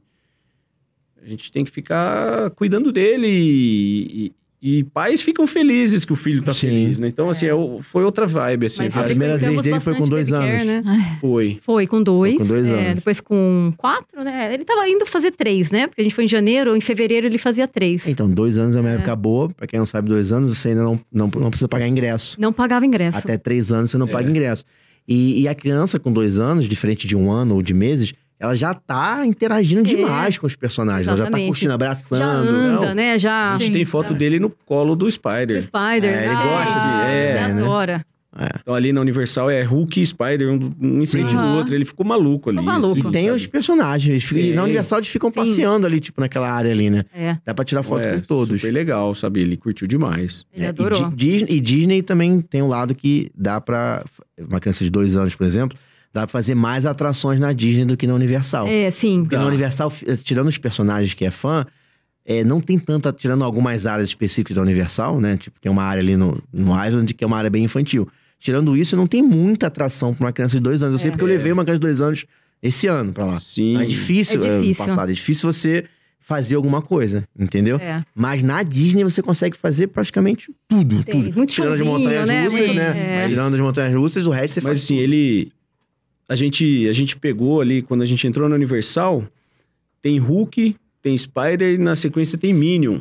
A gente tem que ficar cuidando dele e... e e pais ficam felizes que o filho tá Sim. feliz, né? Então, assim, é o- foi outra vibe, assim. Mas a viagem. primeira vez frequentamos dele foi com bastante dois baby care, anos. né? Foi. Foi com dois. Foi com dois é, anos. Depois com quatro, né? Ele tava indo fazer três, né? Porque a gente foi em janeiro, em fevereiro ele fazia três. Então, dois anos é uma época boa. Pra quem não sabe, dois anos, você ainda não, não, não precisa pagar ingresso. Não pagava ingresso. Até três anos você não É. paga ingresso. E, e a criança com dois anos, diferente de um ano ou de meses, ela já tá interagindo É. demais com os personagens. Ela já tá Exatamente. curtindo, Já abraçando. anda, Não. né? Já. A gente Sim. tem foto dele no colo do O Spider. Spider. É, ele Ah, gosta de- é, ele né? adora. Então ali na Universal é Hulk e Spider, um, do- um em Sim. frente do Aham. outro. Ele ficou maluco ali. Ficou maluco. assim, E tem sabe? os personagens. Eles ficam- Tem. Na Universal eles ficam Sim. passeando ali, tipo, naquela área ali, né? É. Dá pra tirar foto É, com todos. Super legal, sabe? Ele curtiu demais. Ele É, adorou. E, Di- Disney, e Disney também tem um lado que dá pra. Uma criança de dois anos, por exemplo, dá pra fazer mais atrações na Disney do que na Universal. É, sim. Porque na Dá. Universal, f- tirando os personagens que é fã, é, não tem tanta. Tirando algumas áreas específicas da Universal, né? Tipo, tem uma área ali no, no Island que é uma área bem infantil. Tirando isso, não tem muita atração pra uma criança de dois anos. Eu sei É. porque eu levei uma criança de dois anos esse ano pra lá. Sim. É difícil, É é, no difícil. passado, é difícil você fazer alguma coisa, entendeu? É. Mas na Disney você consegue fazer praticamente tudo, Tem tudo. muito Tirando as showzinho, montanhas né? russas, Muito- né? é. Tirando as montanhas russas, o resto você Mas faz assim, ele... a gente, a gente pegou ali, quando a gente entrou na Universal, tem Hulk, tem Spider e na sequência tem Minion.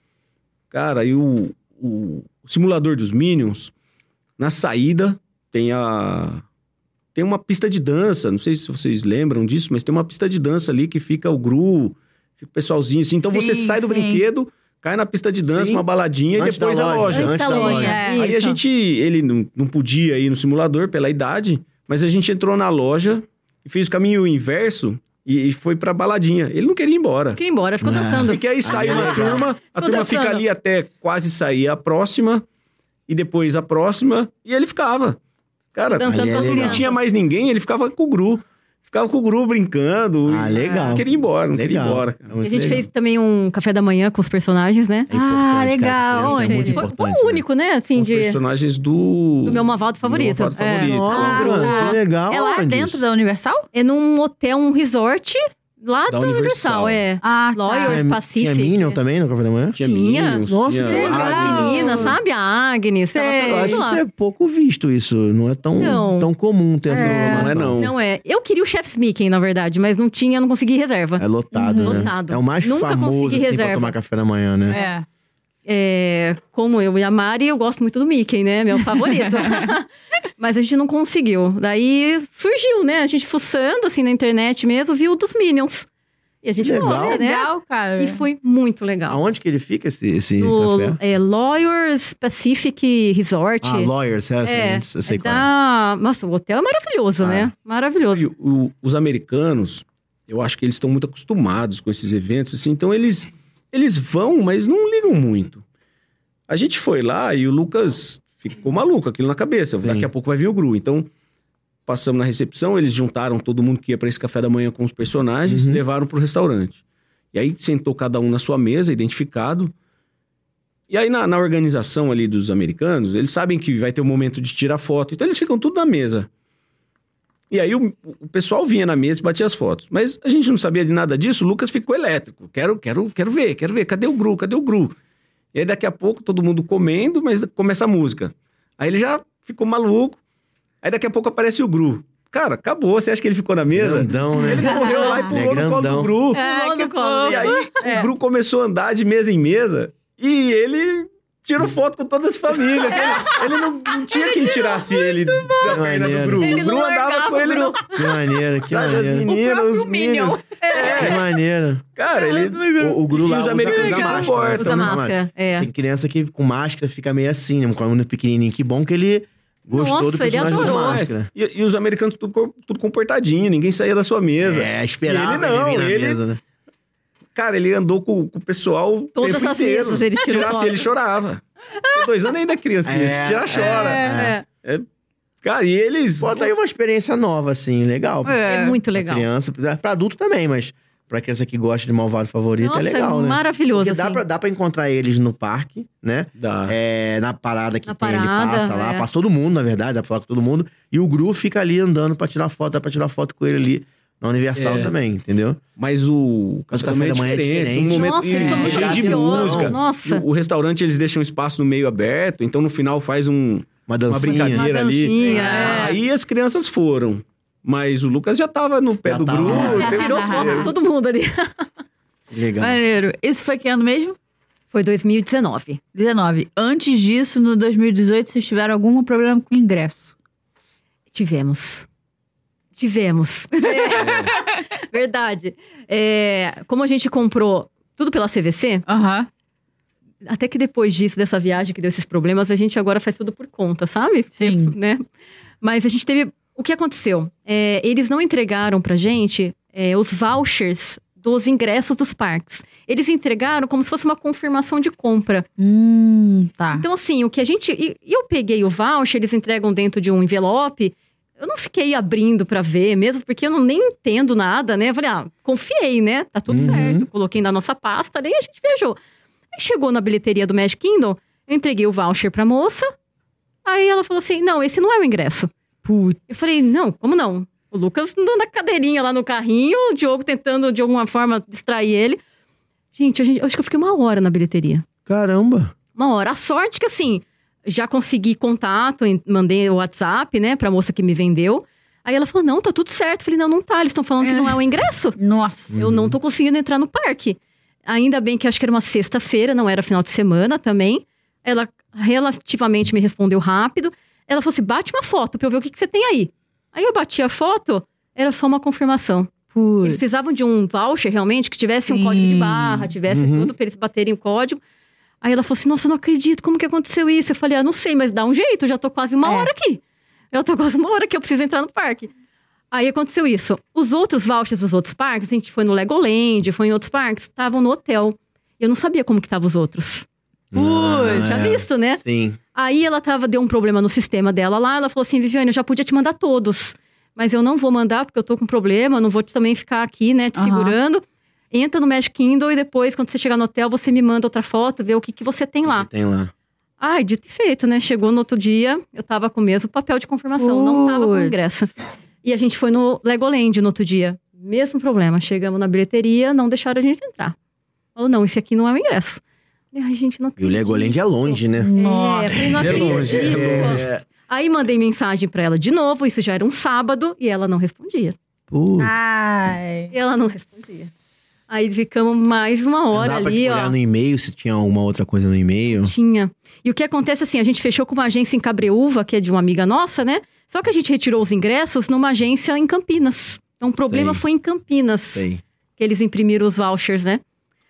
Cara, e o, o, o simulador dos Minions, na saída, tem a... Tem uma pista de dança, não sei se vocês lembram disso, mas tem uma pista de dança ali que fica o Gru, fica o pessoalzinho assim. Então Sim, você sai do sim. brinquedo, cai na pista de dança, Sim. uma baladinha Antes e depois da a loja, loja. Antes, antes da da loja. loja. É, Aí a isso. gente, ele não, não podia ir no simulador pela idade, mas a gente entrou na loja e fez o caminho inverso e, e foi pra baladinha. Ele não queria ir embora. Queria ir embora, ficou Ah. dançando. Porque aí sai é uma legal. turma, a Ficou turma dançando. fica ali até quase sair a próxima, e depois a próxima, e ele ficava. Cara, Dançando ali é com as legal. não crianças. tinha mais ninguém, ele ficava com o Gru. Ficava com o Gru brincando. Ah, legal. Não queria ir embora, não queria ir Legal. embora. cara. É muito A gente legal. fez também um café da manhã com os personagens, né? É importante, Ah, cara, legal. criança Onde? É muito Foi importante. o único, né? Assim, Os de... personagens do... Do meu malvado favorito. Do meu malvado É. favorito. Nossa, Ah, mano, tá. que legal. É lá onde dentro isso? da Universal? É num hotel, um resort lá Da da, Universal. Universal, é. Ah, Lawyers Tinha- Pacific. Tinha Minion também no café da manhã? Tinha Tinha. Minions, Nossa, tinha que legal. As meninas, sabe? A Agnes, tava Sei. todo Eu mundo acho que lá. isso é pouco visto, isso. Não é tão, Não. tão comum ter essa É. informação. Não é não. Não é. Eu queria o Chef's Mickey, na verdade, mas não tinha, não consegui reserva. É lotado, Uhum. né? Lotado. É o mais Nunca famoso consegui assim, pra reserva. tomar café da manhã, né? É. É, como eu e a Mari, eu gosto muito do Mickey, né? Meu favorito. Mas a gente não conseguiu. Daí surgiu, né? A gente fuçando, assim, na internet mesmo, viu o dos Minions. E a gente Legal. gosta, né? Legal, cara. E foi muito legal. Aonde que ele fica, esse, esse No café? é, Lawyers Pacific Resort. Ah, Lawyers, é, É, eu sei é qual é. da... Nossa, o hotel é maravilhoso, Ah. né? Maravilhoso. E o- o- os americanos, eu acho que eles estão muito acostumados com esses eventos, assim, então eles, eles vão, mas não ligam muito. A gente foi lá e o Lucas ficou maluco, aquilo na cabeça. Sim. Daqui a pouco vai vir o Gru. Então, passamos na recepção, eles juntaram todo mundo que ia para esse café da manhã com os personagens, Uhum. levaram pro restaurante. E aí sentou cada um na sua mesa, identificado. E aí na, na organização ali dos americanos, eles sabem que vai ter um momento de tirar foto, então eles ficam tudo na mesa. E aí o, o pessoal vinha na mesa e batia as fotos. Mas a gente não sabia de nada disso, o Lucas ficou elétrico. Quero, quero, quero ver, quero ver, cadê o Gru, cadê o Gru? E aí daqui a pouco todo mundo comendo, mas começa a música. Aí ele já ficou maluco. Aí daqui a pouco aparece o Gru. Cara, acabou, você acha que ele ficou na mesa? Grandão, né? Ele correu lá e Ele pulou é no colo grandão. do Gru. É, Pulou que no colo. fofo. E aí É. o Gru começou a andar de mesa em mesa e ele tirou foto com todas as famílias. Ele, ele não, não tinha quem tirasse ele da perna do maneiro. Gru. Ele O Gru não andava largava com ele o Gru. no... Que maneiro, que Sabe, as maneiro. meninas, O os próprio Minion. Minions. Que É, maneiro. cara, ele... O, o Gru E lá os usa, americanos usa se máscara. comportam, né? Usa máscara, é. Tem criança que com máscara fica meio assim, né? Com a unha pequenininha. Que bom que ele gostou Nossa, do ele personagem com adorou. máscara. E, e os americanos tudo, cor- tudo comportadinho, ninguém saía da sua mesa. É, esperava E ele não, vir na ele- mesa, né? Cara, ele andou com, com o pessoal o Todas tempo as inteiro. mesas ele Se tirou tirasse foto. ele, chorava. Com dois anos ainda é criancinha, É, se tirar, chora. É, é. Cara, e eles... Bota aí uma experiência nova, assim, legal. É muito Pra legal. criança, pra adulto também, mas pra criança que gosta de Malvado Favorito Nossa, é legal, né? maravilhoso, Porque dá, assim. pra, dá pra encontrar eles no parque, né? Dá. É, na parada que Na tem, ele parada, passa lá, é. passa todo mundo, na verdade, dá pra falar com todo mundo. E o Gru fica ali andando pra tirar foto, dá pra tirar foto com ele ali na Universal É. também, entendeu? Mas o Mas o café da manhã é diferente. Um momento Nossa, eles são e muito cheio de graciosos. música. Nossa. O, o restaurante, eles deixam um espaço no meio aberto, então no final faz um, Uma uma dancinha. brincadeira Uma ali. dancinha, é. Aí as crianças foram. Mas o Lucas já tava no pé Já do tava Gru. lá. o Já tempo tirou foto inteiro. com todo mundo ali. Legal. Maneiro. Isso foi que ano mesmo? Foi dois mil e dezenove. dezenove. Antes disso, no dois mil e dezoito, vocês tiveram algum problema com o ingresso? Tivemos. Tivemos. É. Verdade. É, como a gente comprou tudo pela C V C, Aham. até que depois disso, dessa viagem que deu esses problemas, a gente agora faz tudo por conta, sabe? Sim. Né? Mas a gente teve... O que aconteceu? É, eles não entregaram pra gente é, os vouchers dos ingressos dos parques. Eles entregaram como se fosse uma confirmação de compra. Hum, tá. Então, assim, o que a gente... E e eu peguei o voucher, eles entregam dentro de um envelope. Eu não fiquei abrindo pra ver mesmo, porque eu não nem entendo nada, né? Eu falei, ah, confiei, né? Tá tudo Uhum. certo. Coloquei na nossa pasta, daí a gente viajou. Aí chegou na bilheteria do Magic Kingdom, eu entreguei o voucher pra moça. Aí ela falou assim, não, esse não é o ingresso. Putz. Eu falei, não, como não? O Lucas andando na cadeirinha lá no carrinho, o Diogo tentando de alguma forma distrair ele. Gente, a gente, eu acho que eu fiquei uma hora na bilheteria. Caramba. Uma hora. A sorte que, assim, já consegui contato, em- mandei o WhatsApp, né, pra moça que me vendeu. Aí ela falou, não, tá tudo certo. Eu falei, não, não tá. Eles estão falando que não é o ingresso. Nossa. Eu não tô conseguindo entrar no parque. Ainda bem que acho que era uma sexta-feira, não era final de semana também. Ela relativamente me respondeu rápido. Ela falou assim, bate uma foto pra eu ver o que, que você tem aí. Aí eu bati a foto, era só uma confirmação. Putz. Eles precisavam de um voucher, realmente, que tivesse um Sim. código de barra, tivesse Uhum. tudo pra eles baterem o código. Aí ela falou assim, nossa, eu não acredito, como que aconteceu isso? Eu falei, ah, não sei, mas dá um jeito, já tô quase uma É. hora aqui. Eu tô quase uma hora que eu preciso entrar no parque. Aí aconteceu isso. Os outros vouchers dos outros parques, a gente foi no Legoland, foi em outros parques, estavam no hotel. Eu não sabia como que estavam os outros. Ah, Putz, já é. visto, né? Sim. Aí ela tava, deu um problema no sistema dela lá, ela falou assim, Viviane, eu já podia te mandar todos, mas eu não vou mandar porque eu tô com problema, eu não vou te, também ficar aqui, né, te Aham. segurando. Entra no Magic Kingdom e depois, quando você chegar no hotel, você me manda outra foto, ver o que, que você tem lá. Tem lá. Ai, dito e feito, né? Chegou no outro dia, eu tava com o mesmo papel de confirmação, não tava com o Putz. ingresso. E a gente foi no Legoland no outro dia. Mesmo problema, chegamos na bilheteria, não deixaram a gente entrar. Falou, não, esse aqui não é o ingresso. Falei, ai, gente, não E o acredito. Legoland é longe, né? Nossa. É, eu falei, não É longe, é acredito. longe. Aí mandei mensagem pra ela de novo, isso já era um sábado, e ela não respondia. Putz. Ai. E ela não respondia. Aí ficamos mais uma hora Dá pra ali, tipo, olhar ó. no e-mail se tinha alguma outra coisa no e-mail. Tinha. E o que acontece assim, a gente fechou com uma agência em Cabreúva, que é de uma amiga nossa, né? Só que a gente retirou os ingressos numa agência em Campinas. Então o problema Sei. foi em Campinas, Sei. que eles imprimiram os vouchers, né?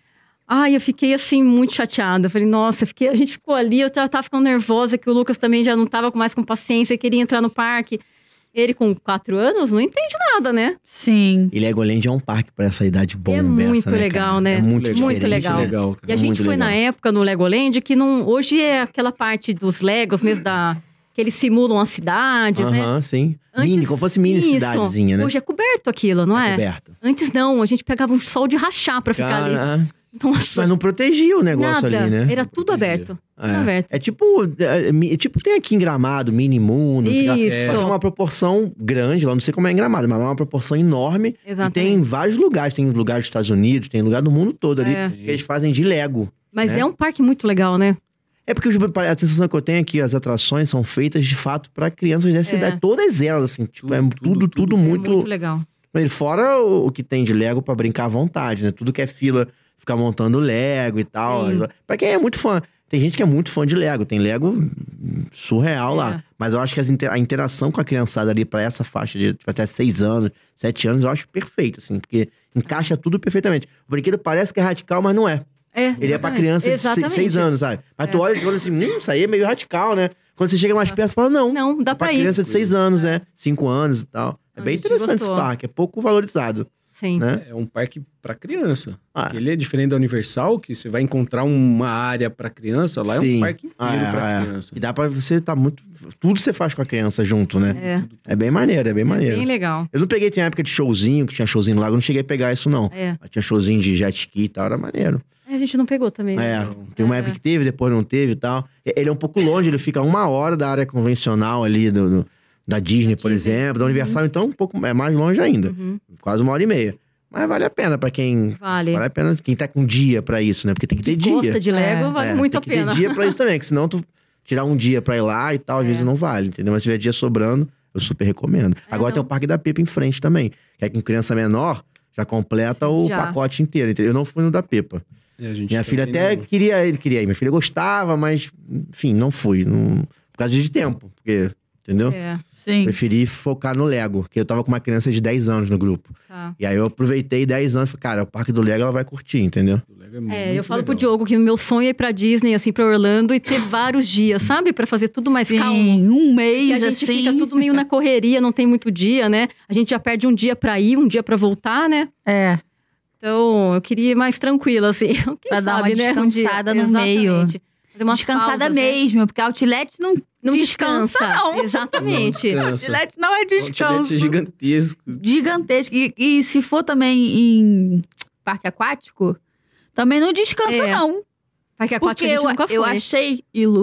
Ai, eu fiquei assim, muito chateada. Eu falei, nossa, eu fiquei, a gente ficou ali, eu tava, tava ficando nervosa, que o Lucas também já não tava mais com paciência, queria entrar no parque. Ele com quatro anos não entende nada, né? Sim. E Legoland é um parque pra essa idade bomba. É muito essa, né, legal, cara? né? É muito, Muito diferente. legal. legal, E cara. a gente muito foi legal. na época no Legoland, que não, hoje é aquela parte dos Legos mesmo, da, que eles simulam as cidades, né? Aham, sim. Antes- Mini, como fosse mini Isso. cidadezinha, né? Hoje é coberto aquilo, não é? Coberto. Antes não, a gente pegava um sol de rachar pra ficar ali. Cara, Nossa, mas não protegia o negócio nada. ali, né? Era tudo aberto. Tudo aberto. É tipo, é, é tipo, tem aqui em Gramado, Mini Mundo. sei lá. Isso. Só que é uma proporção grande, lá não sei como é em Gramado, mas é uma proporção enorme. Exatamente. E tem vários lugares, tem lugares dos Estados Unidos, tem lugar do mundo todo ali, É. que eles fazem de Lego. Mas né? é um parque muito legal, né? É porque os- a sensação que eu tenho é que as atrações são feitas de fato pra crianças dessa É. idade. Todas elas, assim, tipo, é Tudo, tudo, tudo, tudo, tudo. muito. É muito legal. Mas fora o, o que tem de Lego pra brincar à vontade, né? Tudo que é fila, ficar montando Lego e tal. Sim. Pra quem é muito fã. Tem gente que é muito fã de Lego. Tem Lego surreal É. lá. Mas eu acho que as inter- a interação com a criançada ali pra essa faixa de tipo, até seis anos, sete anos, eu acho perfeito, assim. Porque encaixa tudo perfeitamente. O brinquedo parece que é radical, mas não é. É, Ele é pra exatamente. criança de Exatamente. se- seis anos, sabe? Mas tu olha e fala assim, hum, isso aí é meio radical, né? Quando você chega mais perto, fala, não. Não, dá É pra pra ir. criança de seis anos, né? Cinco anos e tal. É A bem gente interessante gostou. esse parque, é pouco valorizado, Sim. né? É um parque pra criança. Ah, Porque ele é diferente da Universal, que você vai encontrar uma área pra criança, lá é sim. um parque inteiro Ah, é, pra é. criança. E dá pra você tá muito. Tudo você faz com a criança junto, né? É, É bem maneiro, é bem maneiro. bem legal. Eu não peguei, tinha época de showzinho, que tinha showzinho no lago, eu não cheguei a pegar isso, não. É. Mas tinha showzinho de jet ski e tal, era maneiro. É, a gente não pegou também. né? É, Não. tem uma É. época que teve, depois não teve e tal. E- Ele é um pouco longe, ele fica a uma hora da área convencional ali do, do- da Disney, Da por Disney. exemplo, da Universal, então um pouco é mais longe ainda. Uhum. Quase uma hora e meia. Mas vale a pena pra quem. Vale. Vale a pena quem tá com dia pra isso, né? Porque tem que ter dia. Gosta de Lego, É, vale É, muito tem a que pena. ter dia pra isso também, que senão tu tirar um dia pra ir lá e tal, às É. vezes não vale, entendeu? Mas se tiver dia sobrando, eu super recomendo. É, Agora não. tem o Parque da Pepa em frente também, que é com criança menor, já completa o Já. pacote inteiro, entendeu? Eu não fui no da Pepa. E a gente Minha filha também até não- queria, ele queria ir, minha filha gostava, mas, enfim, não fui, não- por causa de tempo, porque, entendeu? É, Sim. Preferi focar no Lego, porque eu tava com uma criança de dez anos no grupo. tá. E aí eu aproveitei dez anos e falei, cara, o Parque do Lego ela vai curtir, entendeu? O Lego é, É, muito eu falo pro legal. Diogo que o meu sonho é ir pra Disney, assim, pra Orlando e ter vários dias, sabe? Pra fazer tudo mais Sim, calmo. um E mês, a gente assim. fica tudo meio na correria, não tem muito dia, né? A gente já perde um dia pra ir, um dia pra voltar, né? É. Então, eu queria ir mais tranquila, assim. Quem Pra dar sabe, uma né? Um dia. descansada no meio. Exatamente. Fazer umas Descansada pausas, né? mesmo, porque outlet não, Não descansa, descansa. não. Exatamente. Não descansa. Outlet não é O outlet descanso. é gigantesco. Gigantesco. E, e se for também em parque aquático, também não descansa, É. não. Parque aquático Porque a gente eu, nunca foi. eu achei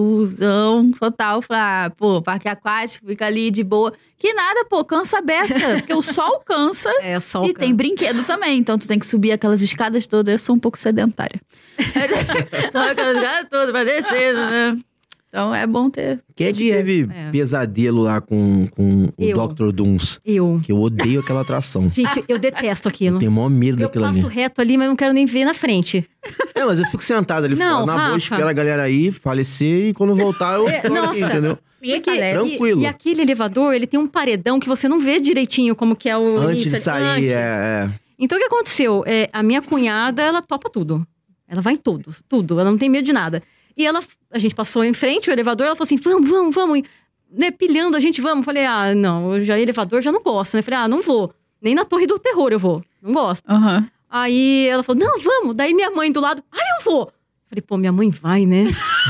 ilusão total. Falar, pô, parque aquático, fica ali de boa. Que nada, pô, cansa a beça. Porque o sol cansa. É, só E tem brinquedo também, então tu tem que subir aquelas escadas todas. Eu sou um pouco sedentária. Só aquelas escadas todas pra descer, né? Então é bom ter. Quem é que dia. teve É. pesadelo lá com, com o Eu. doutor Dooms? Eu. Que eu odeio aquela atração. Gente, eu detesto aquilo. Eu tenho o maior medo Eu daquilo passo ali. reto ali, mas não quero nem ver na frente. É, mas eu fico sentado ali Não, fora, na boa, Rafa. espero a galera aí falecer e quando voltar eu É, fico aqui, nossa. entendeu? Ninguém Porque- falece. Tranquilo. E, e aquele elevador, ele tem um paredão que você não vê direitinho como que é o Antes início, de sair, antes. é, é. Então, o que aconteceu? É, a minha cunhada, ela topa tudo. Ela vai em todos, tudo. Ela não tem medo de nada. E ela, a gente passou em frente, o elevador, ela falou assim, vamos, vamos, vamos. Né, pilhando a gente, vamos. Falei, ah, não, eu já elevador já não gosto, né? Falei, ah, não vou. Nem na Torre do Terror eu vou. Não gosto. Aham. Aí ela falou, não, vamos. Daí minha mãe do lado, ah, eu vou. Falei, pô, minha mãe vai, né?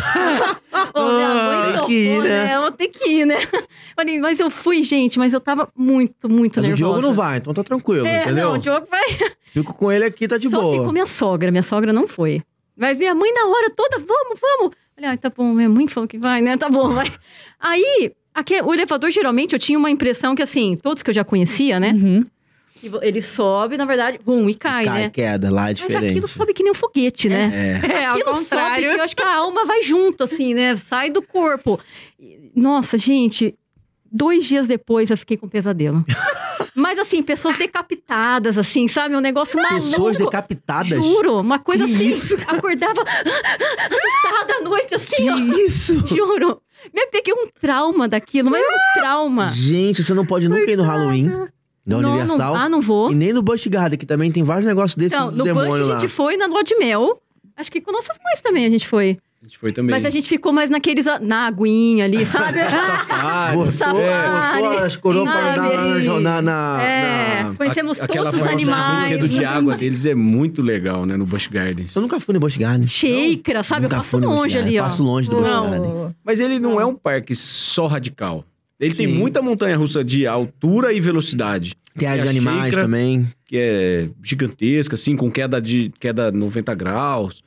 Pô, minha mãe Tem topou, que ir, né? né? Eu vou ter que ir, né? Falei, mas eu fui, gente, mas eu tava muito, muito Mas o nervosa. Diogo não vai, então tá tranquilo, É, entendeu? não, o Diogo vai. Fico com ele aqui, tá de Só boa. ficou minha sogra, minha sogra não foi. Mas minha mãe na hora toda, vamos, vamos. Falei, ah, tá bom, minha mãe falou que vai, né? Tá bom, vai. Aí, aqui, o elevador, geralmente, eu tinha uma impressão que, assim, todos que eu já conhecia, né? Uhum. que Ele sobe, na verdade, bum, e cai, Cai, né? queda, lá é Mas diferente. aquilo sobe que nem um foguete, né? É. É, ao Aquilo sobe contrário. que eu acho que a alma vai junto, assim, né? Sai do corpo. E, Nossa, gente, dois dias depois eu fiquei com pesadelo. Mas assim, pessoas decapitadas, assim, sabe? Um negócio maluco. Pessoas decapitadas? Juro, uma coisa Que assim. isso? Acordava assustada à noite, assim, Que ó. isso? Juro. Me peguei um trauma daquilo, mas um trauma. Gente, você não pode nunca ir no Halloween da Não, Universal. não, ah, não vou. E nem no Busch Garden, que também tem vários negócios desses Então, do no demônio Busch a lá. gente foi, na Lua de Mel. Acho que com nossas mães também a gente foi. A gente foi também. Mas a gente ficou mais naqueles, na aguinha ali, sabe? Safari. Botou, Safari. botou as coroas pra andar lá na, Sabe? na, na, É, na- conhecemos A- aquela todos os parte do animais. brinquedo de água deles é muito legal, né? No Busch Gardens. Eu nunca fui no Busch Garden. Shaker, sabe? Nunca Eu passo fui no Busch longe Garden, ali, ó. passo longe do Busch Não. Garden. Mas ele não é um parque só radical. Ele tem Sim. muita montanha-russa de altura e velocidade. Tem área a de animais Shaker, também. que é gigantesca, assim, com queda de queda noventa graus.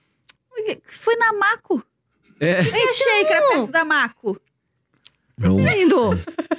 Foi na Maco. É. E a Shaker perto da Maco. Não. Lindo.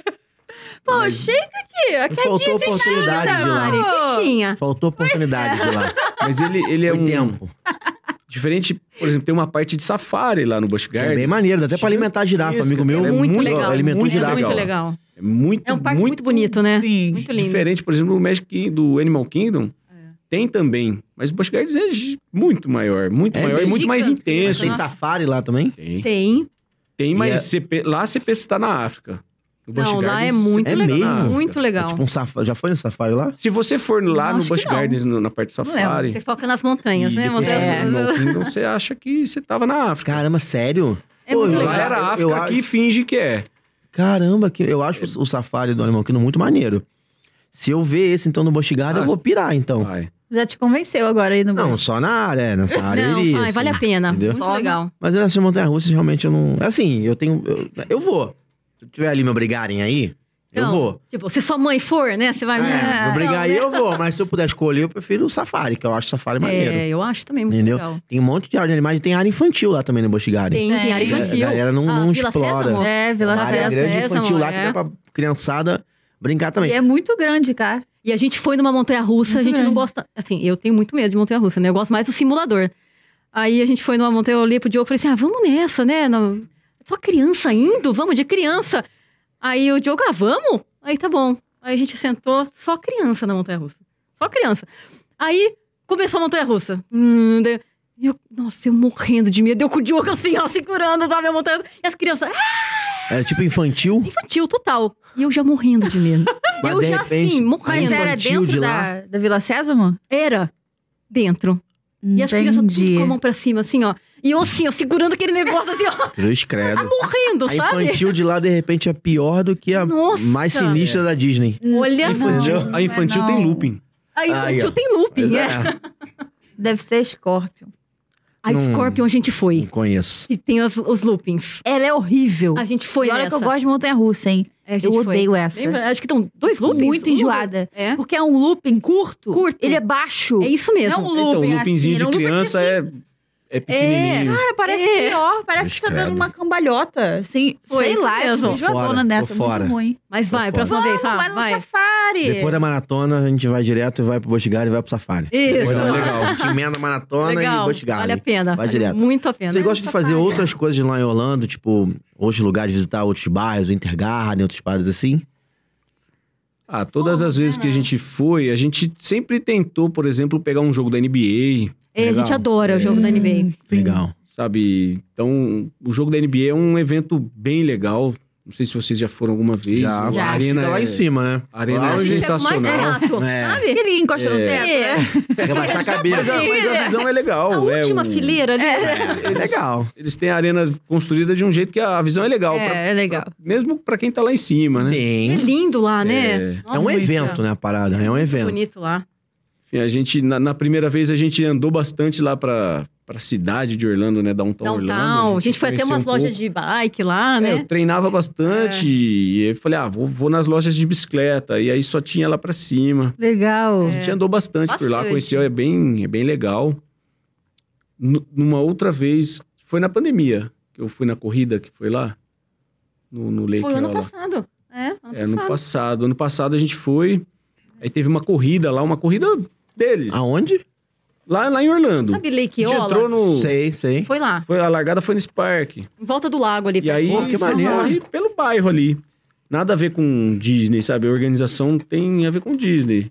Pô, Shaker aqui. Aqui é Faltou oportunidade de Mari, lá. fichinha. Faltou oportunidade de lá. Mas ele, ele é Foi um... tempo. Diferente, por exemplo, tem uma parte de safari lá no Busch É Gardens. bem maneiro, dá até pra alimentar a girafa, Gigantesca, amigo meu. cara, É muito muito- legal. Alimentou muito girafa. Muito legal. legal. É muito, É um parque muito, bonito, né? Sim. Muito lindo. diferente, por exemplo, do Magic King- do Animal Kingdom. Tem também. Mas o Busch Gardens é gi- muito maior, muito É maior e muito mais gigante. intenso. Tem Nossa. safari lá também? Tem. Tem. Tem, E mas é- você pe- lá você pensa que tá na África. No Busch Não, lá Gardens, é muito você É pensa que tá mesmo? na África. Muito É legal. tipo um safari. Já foi no safari lá? Se você for lá Não, no acho Busch que não. Gardens, no- na parte do Você safari, foca nas montanhas, e né? depois Montanhas- no Animal Kingdom, você acha que você tava na África. Caramba, sério? É muito eu Lá legal. já- era eu- África, eu aqui acho- finge que é. Caramba, que eu acho o safari do Animal Kingdom muito maneiro. Se eu ver esse, então, no Busch Garden, eu Ah, vou pirar, então. Vai. Já te convenceu agora aí no Não, Busch. só na área, é, nessa área Não, eu iria, vai, assim, vale a pena. entendeu? Muito Só legal. Mas nessas montanhas-russas, realmente, eu não... Assim, eu tenho... Eu, eu vou. Se tiver ali me obrigarem aí, eu Então, vou. Tipo, se sua mãe for, né? Você vai... É, me obrigar aí, né? eu vou. Mas se eu puder escolher, eu prefiro o safari, que eu acho o safari maneiro. É, eu acho também muito Entendeu? legal. Tem um monte de área de animais e tem área infantil lá também no Busch Garden. Tem, tem área É, infantil. a galera não- Ah, não Vila explora. Sésamo. É, Vila Uma área Sésamo, grande Sésamo, infantil lá que é. dá pra criançada brincar E também. é muito grande, cara. E a gente foi numa montanha-russa, a Muito gente não grande. gosta... Assim, eu tenho muito medo de montanha-russa, né? Eu gosto mais do simulador. Aí a gente foi numa montanha, eu olhei pro Diogo e falei assim, ah, vamos nessa, né? Não... Só criança indo, vamos de criança. Aí o Diogo, ah, vamos? Aí tá bom. Aí a gente sentou, só criança na montanha-russa. Só criança. Aí começou a montanha-russa. Hum, daí eu, nossa, eu morrendo de medo. Eu com o Diogo assim, ó, segurando, sabe, a montanha. E as crianças, ah, Era tipo infantil. infantil, total. E eu já morrendo de medo. Mas, eu de já repente, assim, a Mas morrendo. era infantil dentro de lá? da, da Vila Sésamo? Era dentro. E as crianças tudo com a mão pra cima, assim, ó. E eu assim, ó, segurando aquele negócio assim, ó, Cruz credo. morrendo, A sabe? infantil de lá, de repente, é pior do que a Nossa. mais sinistra da Disney. Olha, A infantil, não, a infantil não. tem looping. a infantil Aí, ó. tem looping, Mas é. Deve ser Scorpion. A Não- Scorpion a gente Não foi. conheço. E tem os, os loopings. Ela é horrível. A gente foi e olha nessa. que eu gosto de montanha-russa, hein? É, a gente Eu foi. odeio essa. Lembra? Acho que estão dois Sou loopings. muito Um- enjoada. É. Porque é um looping curto. Curto. Ele é baixo. É isso mesmo. Não um Então, looping o loopingzinho assim, de era um looping criança assim. é, é pequenininho. Cara, parece É. pior. Parece que tá Credo. dando uma cambalhota. Assim, Foi sei isso lá, eu mesmo. fico enjoadona Fora, nessa. tô Muito fora. ruim. Mas vai, Tô próxima fora. vez, Vamos, ah, vai no vai. safari. safari. Depois da maratona, a gente vai direto e vai pro Busch Gardens e vai pro safari. Isso. Depois da legal. A gente emenda a maratona Legal. e Busch Gardens. Vale a pena. Vai vale direto. muito a pena. Vocês gostam de fazer safari. outras coisas lá em Orlando? Tipo, outros lugares, visitar outros bairros, o Intergarden, outros bairros assim? Ah, todas Pô, as vezes que a bacana. gente foi, a gente sempre tentou, por exemplo, pegar um jogo da N B A, É, a gente Legal. adora o jogo da N B A. Legal. sabe? Então, o jogo da N B A é um evento bem legal. Não sei se vocês já foram alguma vez. Já, A Já. arena Fica lá é- em cima, né? A arena Lá é onde- Fica mais sensacional. barato, É. sabe? Ele encosta no É. teto. É. Pega baixar a Mas cabeça. a, mas a visão é legal. A é última o- fileira ali. É legal. Eles têm a arena construída de um jeito que a visão é legal. pra- É, é legal. mesmo pra quem tá lá em cima, né? É Sim. lindo lá, né? É. É um Nossa, evento, né, a parada? É um evento. bonito lá. Enfim, a gente, na, na primeira vez, a gente andou bastante lá pra, pra cidade de Orlando, né? Downtown, Orlando. Downtown. A gente foi até conheceu umas um lojas pouco. de bike lá, É, né? eu treinava bastante e eu falei, ah, vou, vou nas lojas de bicicleta. E aí só tinha lá pra cima. Legal. A gente andou bastante, por lá, Bastante. conheceu, é bem, é bem legal. N- numa outra vez, foi na pandemia, que eu fui na corrida, que foi lá, no, no Lake Foi ano lá. passado. É, ano É, ano passado. passado. Ano passado a gente foi, aí teve uma corrida lá, uma corrida deles, Aonde? lá, lá em Orlando. Sabe A Lake gente Eola? entrou no... Sei, sei. Foi lá, Foi, a largada foi nesse parque. em volta do lago ali. E aí, Pô, que você maneiro. corre pelo bairro ali. Nada a ver com Disney, sabe? A organização tem a ver com Disney.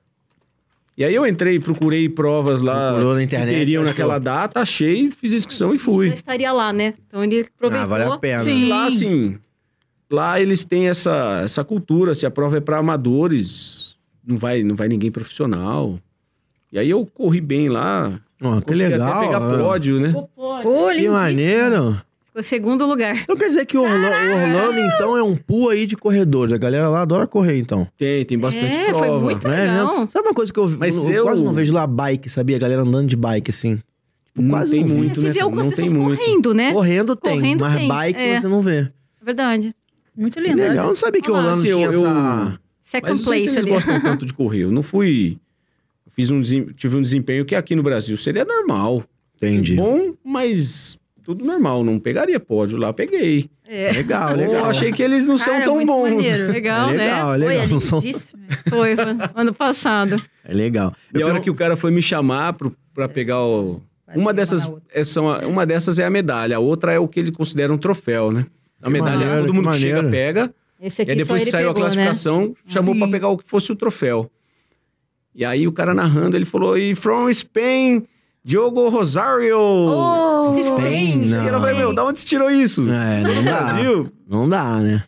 E aí eu entrei, procurei provas lá Procurou na internet, que teriam achou. naquela data, achei, fiz a inscrição e Já fui. estaria lá, né? Então ele aproveitou. Ah, vale a pena. Sim. Lá, assim, lá eles têm essa, essa cultura, se a prova é para amadores, não vai, não vai ninguém profissional. E aí eu corri bem lá, Ó, que consegui legal. até pegar né? pódio, né? Ficou pódio. Ô, Que lindíssimo. maneiro. Ficou segundo lugar. Então quer dizer que o Orla- o Orlando, então, é um pool aí de corredores. A galera lá adora correr, então. Tem, tem bastante É, prova. foi muito Não é legal. mesmo? Sabe uma coisa que eu, Mas eu, eu- quase não vejo lá bike, sabia? A galera andando de bike, assim. Tipo, Não quase tem não vi. muito, Você né? vê algumas Não tem pessoas muito. correndo, né? Correndo tem, Correndo mas tem, bike é. você não vê. Verdade. Muito Que lindo. legal, eu olha. não sabia que Olha lá, Orlando assim, tinha eu- essa... Second Mas não sei place se eles ali. gostam tanto de correr. Eu não fui... eu Fiz um, desem- tive um desempenho que aqui no Brasil seria normal. Entendi. Bom, mas tudo normal. Não pegaria pódio lá, peguei. É, Legal, Eu legal. achei que eles não são Cara, tão muito bons. maneiro. legal, é né? legal, é legal. Oi, é Não são- lindíssimo. Foi, foi ano passado. É legal. E a Eu hora pergun- que o cara foi me chamar pro, pra pegar o... Uma dessas, é, são, a- uma dessas é a medalha, a outra é o que ele considera um troféu, né? A Que medalha, maneiro, todo que mundo que chega, maneiro. pega. Esse E aqui aí depois só ele saiu pegou, a classificação, né? chamou Sim. pra pegar o que fosse o troféu. E aí o cara narrando, ele falou, e from Spain, Diogo Rosario. Oh, Spain, E ela falou, meu, da onde você tirou isso? É, não dá. Brasil? Não dá, né?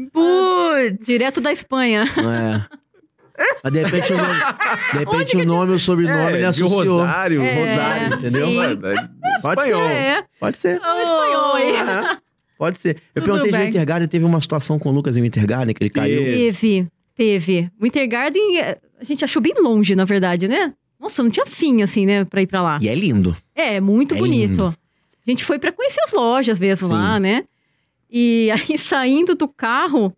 putz. Direto da Espanha. É. Mas de repente o nome, de repente, o nome ou o sobrenome ele de associou. Rosário. É, Rosário, entendeu? sim. É, é Pode espanhol. É, Pode ser. o espanhol aí. É, pode ser. Eu Tudo perguntei de bem. Wintergarden, teve uma situação com o Lucas em Wintergarden, que ele caiu. Teve. Teve, teve. O Wintergarden, eh, a gente achou bem longe, na verdade, né? Nossa, não tinha fim, assim, né, pra ir pra lá. E é lindo. É, muito É bonito. lindo. A gente foi pra conhecer as lojas mesmo Sim. lá, né? E aí, saindo do carro,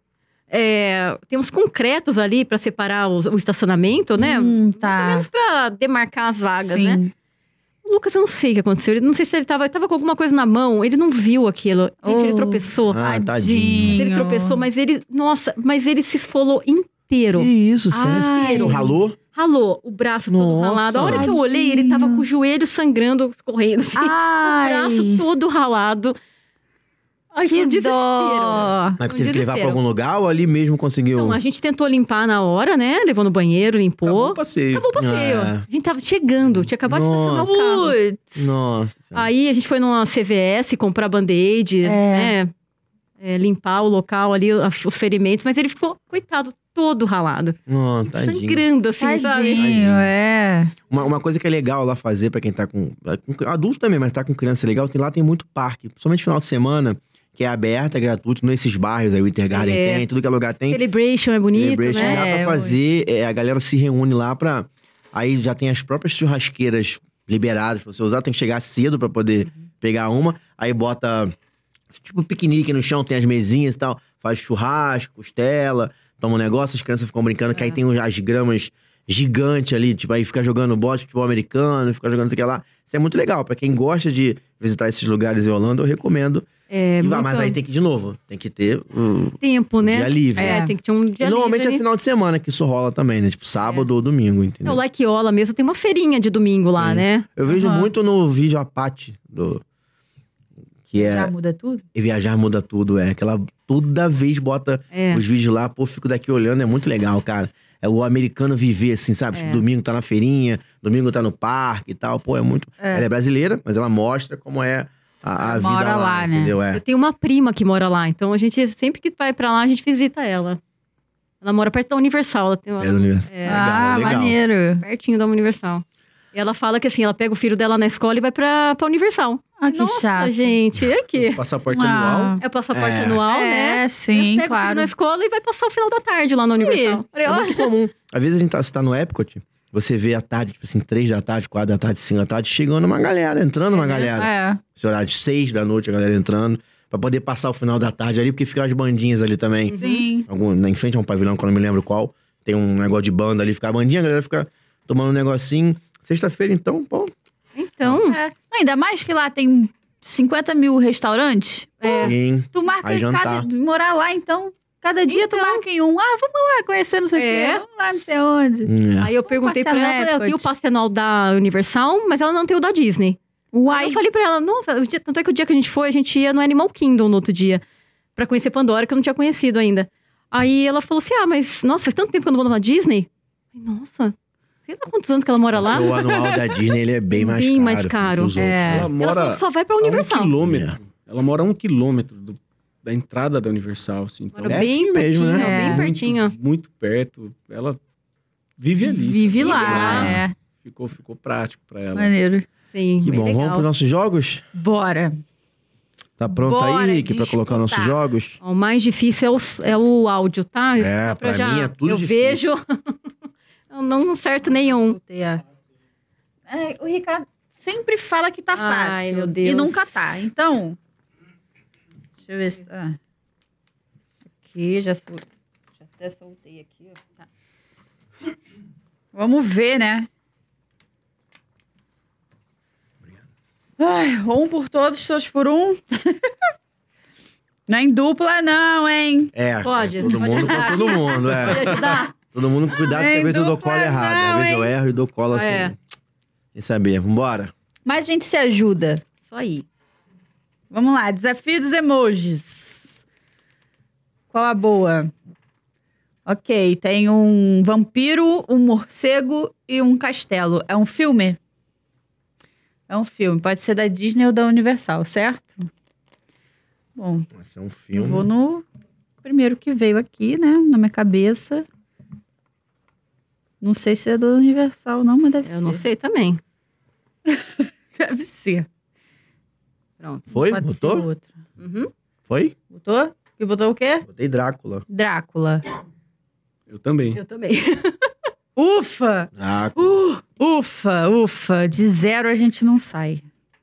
é, tem uns concretos ali pra separar os- o estacionamento, né? Hum, Pelo tá. menos pra demarcar as vagas, Sim. né? O Lucas, eu não sei o que aconteceu. Ele não sei se ele tava, ele tava com alguma coisa na mão, ele não viu aquilo. Gente, ele Oh. tropeçou. Ah, Tadinho. tadinho. Ele tropeçou, mas ele. Nossa, mas ele se esfolou inteiro. Que isso, sério? Ai. sério? Ralou? Ralou, o braço todo Nossa. ralado. A hora que eu olhei, ele tava Tadinho. com o joelho sangrando, correndo. Assim. Ai, O braço todo ralado. Ai, foi que um desespero. dó. Mas Um teve que levar pra desespero. algum lugar ou ali mesmo conseguiu? Então, a gente tentou limpar na hora, né? Levou no banheiro, limpou. Acabou o passeio. Acabou o passeio. É. A gente tava chegando, tinha acabado de estacionar o carro. Putz. Nossa. Aí a gente foi numa C V S comprar band-aid, É. né? É, limpar o local ali, os ferimentos. Mas ele ficou, coitado, todo ralado. Nossa, tadinho. Sangrando, assim, sabe? Tadinho, é. Uma, uma coisa que é legal lá fazer pra quem tá com, com- adulto também, mas tá com criança legal, tem, lá tem muito parque, principalmente final de semana, que é aberto, é gratuito, nesses bairros aí, o Wintergarden É. tem, tudo que é lugar tem. Celebration é bonito, Celebration né? dá pra É, fazer, é, a galera se reúne lá pra... Aí já tem as próprias churrasqueiras liberadas pra você usar, tem que chegar cedo pra poder pegar uma, aí bota tipo piquenique no chão, tem as mesinhas e tal, faz churrasco, costela, toma um negócio, as crianças ficam brincando, que aí tem as gramas gigantes ali, tipo, aí fica jogando bote, futebol americano, fica jogando isso aqui lá. Isso é muito legal, pra quem gosta de visitar esses lugares em Orlando, eu recomendo É, E vai, muito mas aí tem que ir de novo. Tem que ter o tempo, né? dia livre. É, tem que ter um dia E normalmente livre é ali. final de semana que isso rola também, né? Tipo, sábado ou domingo, É, entendeu? o Laquiola mesmo tem uma feirinha de domingo lá, Sim. né? Eu vejo Aham. muito no vídeo a Paty, do... que é... Já muda tudo? E Viajar Muda Tudo, é. Que ela toda vez bota É. os vídeos lá, pô, fico daqui olhando, é muito legal, cara. É o americano viver, assim, sabe? É. Tipo, domingo tá na feirinha, domingo tá no parque e tal. Pô, é muito... É. Ela é brasileira, mas ela mostra como é a, a vida Mora lá, lá, né? entendeu? É. Eu tenho uma prima que mora lá, então a gente, sempre que vai pra lá, a gente visita ela. Ela mora perto da Universal. Ela tem uma, É do universo. É. ah, legal. maneiro. pertinho da Universal. E ela fala que assim, ela pega o filho dela na escola e vai pra, pra Universal. Ah, que Nossa, chato. gente, é aqui. Passaporte Ah. anual. É o passaporte É. anual, É, né? sim, Pega o filho claro. na escola e vai passar o final da tarde lá na Universal. Falei, É olha, muito comum. Às vezes a gente tá, você tá no Epcot, você vê à tarde, tipo assim, três da tarde, quatro da tarde, cinco da tarde, chegando uma galera, entrando uma É, né? galera. É. Esse horário de seis da noite, a galera entrando, pra poder passar o final da tarde ali, porque ficam as bandinhas ali também. Sim. Algum, na, em frente a um pavilhão, que eu não me lembro qual, tem um negócio de banda ali, fica a bandinha, a galera fica tomando um negocinho. Sexta-feira, então, pô, então, É. Ainda mais que lá tem cinquenta mil restaurantes. é, sim. Tu marca Vai em jantar. cada... Morar lá, então... Cada dia tu marca em um. Ah, vamos lá conhecer não sei o É. quê. Vamos lá não sei onde. É. aí eu perguntei pra passear ela, na falei, ela tem o Epcot. passe anual da Universal, mas ela não tem o da Disney. Aí Uai. eu falei pra ela, nossa, o dia- tanto é que o dia que a gente foi, a gente ia no Animal Kingdom no outro dia, pra conhecer Pandora, que eu não tinha conhecido ainda. Aí ela falou assim, ah, mas, nossa, faz tanto tempo que eu não vou na Disney. Eu falei, nossa, sei lá quantos anos que ela mora lá. O anual da Disney, ele é bem mais Bem caro. mais caro. que os outros. É. Ela Ela mora falou que só vai pra a um Universal. quilômetro. Ela mora a um quilômetro do- da entrada da Universal, assim. Então, Mora É bem aqui mesmo, pertinho, né? É. bem muito, pertinho. muito perto. Ela vive ali. Vive sabe? lá. lá. É. Ficou, ficou prático pra ela. Maneiro. Sim, Que bem bom, legal. vamos pros nossos jogos? Bora. Tá pronto Bora aí, Rick, pra colocar nossos disputar. jogos? Ó, o mais difícil é o, é o áudio, tá? É, Só pra já, mim é tudo Eu difícil. vejo, eu não acerto nenhum. Soltei a- É, o Ricardo sempre fala que tá fácil. Ai, meu E Deus. nunca tá. Então. Deixa eu ver se tá. Aqui, já, sol... já até soltei aqui, ó. Tá. Vamos ver, né? Ai, um por todos, todos por um. Não é em dupla, não, hein? É, Pode, é todo pode mundo com ajudar todo aqui. mundo, é. Pode ajudar? Todo mundo com cuidado, que Em às vezes eu dou dupla cola errada. não, Às vezes eu hein? erro e dou cola assim. É. Sem saber. Vambora. Mas a gente se ajuda. Isso aí. Vamos lá, desafio dos emojis. Qual a boa? Ok, tem um vampiro, um morcego e um castelo. É um filme? É um filme. Pode ser da Disney ou da Universal, certo? Bom, Esse é um eu filme. vou no primeiro que veio aqui, né? Na minha cabeça. Não sei se é da Universal, não, mas deve Eu ser. não sei também. Deve ser. Pronto. Foi? Pode Botou? ser outro. Uhum. Foi? Botou? E botou o quê? Botei Drácula. Drácula. Eu também. Eu também. Ufa! Drácula. Uh, ufa, ufa. De zero a gente não sai.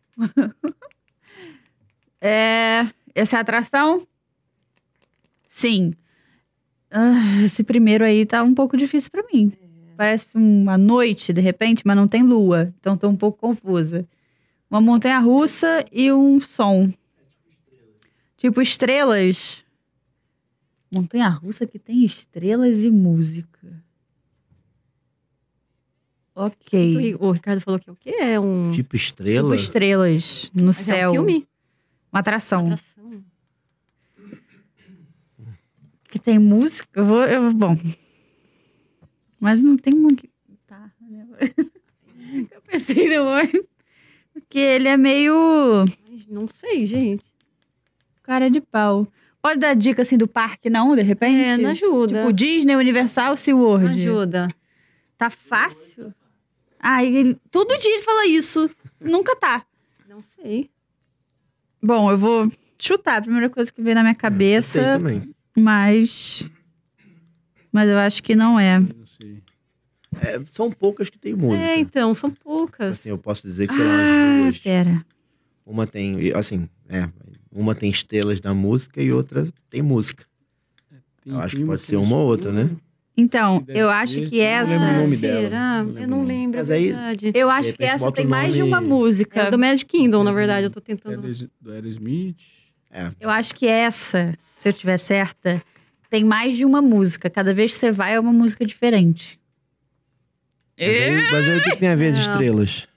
é, essa é a atração? Sim. Ah, esse primeiro aí tá um pouco difícil pra mim. Parece uma noite, de repente, mas não tem lua. Então tô um pouco confusa. Uma montanha-russa e um som. Tipo estrelas. Montanha-russa que tem estrelas e música. Ok. O Ri- O Ricardo falou que é o quê? É um, Tipo estrela. Tipo estrelas no mas céu. é um filme? Uma atração. Atração. Que tem música. Eu vou, eu, bom. Mas não tem uma que. Tá. né? Eu pensei no olho. Porque ele é meio Mas não sei, gente. cara de pau. Pode dar dica assim do parque, não, de repente? É, não ajuda. Tipo Disney, Universal, SeaWorld. ajuda. Tá fácil? Ah, ele, todo dia ele fala isso. Nunca tá. Não sei. Bom, eu vou chutar a primeira coisa que veio na minha Sei cabeça, também. mas. Mas eu acho que não é. Não sei. É, são poucas que tem música. É, então, são poucas. Assim, eu posso dizer que, sei lá, Ah, as duas. pera. Uma tem, assim, é, uma tem estrelas da música e outra tem música. Tem- Eu acho tem que pode com ser uma ou outra, né? Então, Deve eu ser, acho que eu não lembro o essa. nome dela, Será? não lembro Eu não o nome. lembro, Mas é aí- verdade. Eu acho que repente essa bota tem o mais de nome- uma música. É do Magic Kingdom, na É do- verdade, eu tô tentando. Aeros- Do Aerosmith. É. Eu acho que essa, se eu tiver certa, tem mais de uma música. Cada vez que você vai é uma música diferente. Mas aí, mas aí o que tem a ver as Não. estrelas?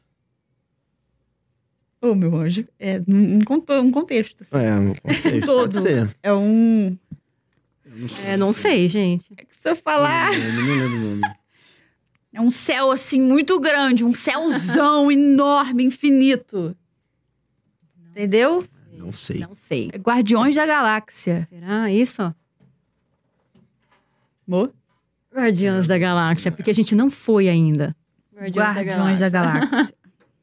Ô, meu anjo. É um, conto- um contexto. assim. É, um contexto, Todo. pode ser. É um... É, não sei, gente. É que se eu falar... Eu não lembro o nome. É um céu, assim, muito grande. Um céuzão enorme, infinito. Entendeu? Não sei. Não sei. É Guardiões da Galáxia. Será isso? Amor? Guardiões da Galáxia, porque a gente não foi ainda. Guardiões da Galáxia.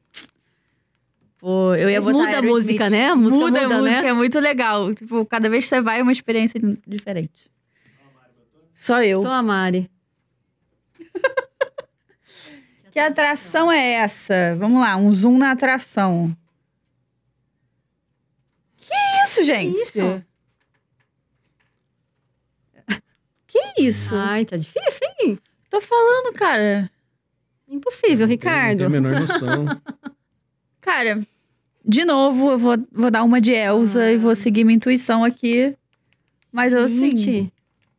Pô, eu ia Mas botar muda a Aerosmith. música, né? A música muda, muda, a música, né? é muito legal. Tipo, cada vez que você vai é uma experiência diferente. Só eu. Sou a Mari. Que atração é essa? Vamos lá, um zoom na atração. Que isso, gente? isso? Que isso? Ai, tá difícil, hein? Tô falando, cara. Impossível, Não Ricardo. tenho a menor noção. Cara, de novo, eu vou, vou dar uma de Elsa Ah. e vou seguir minha intuição aqui. Mas eu, assim, Gente,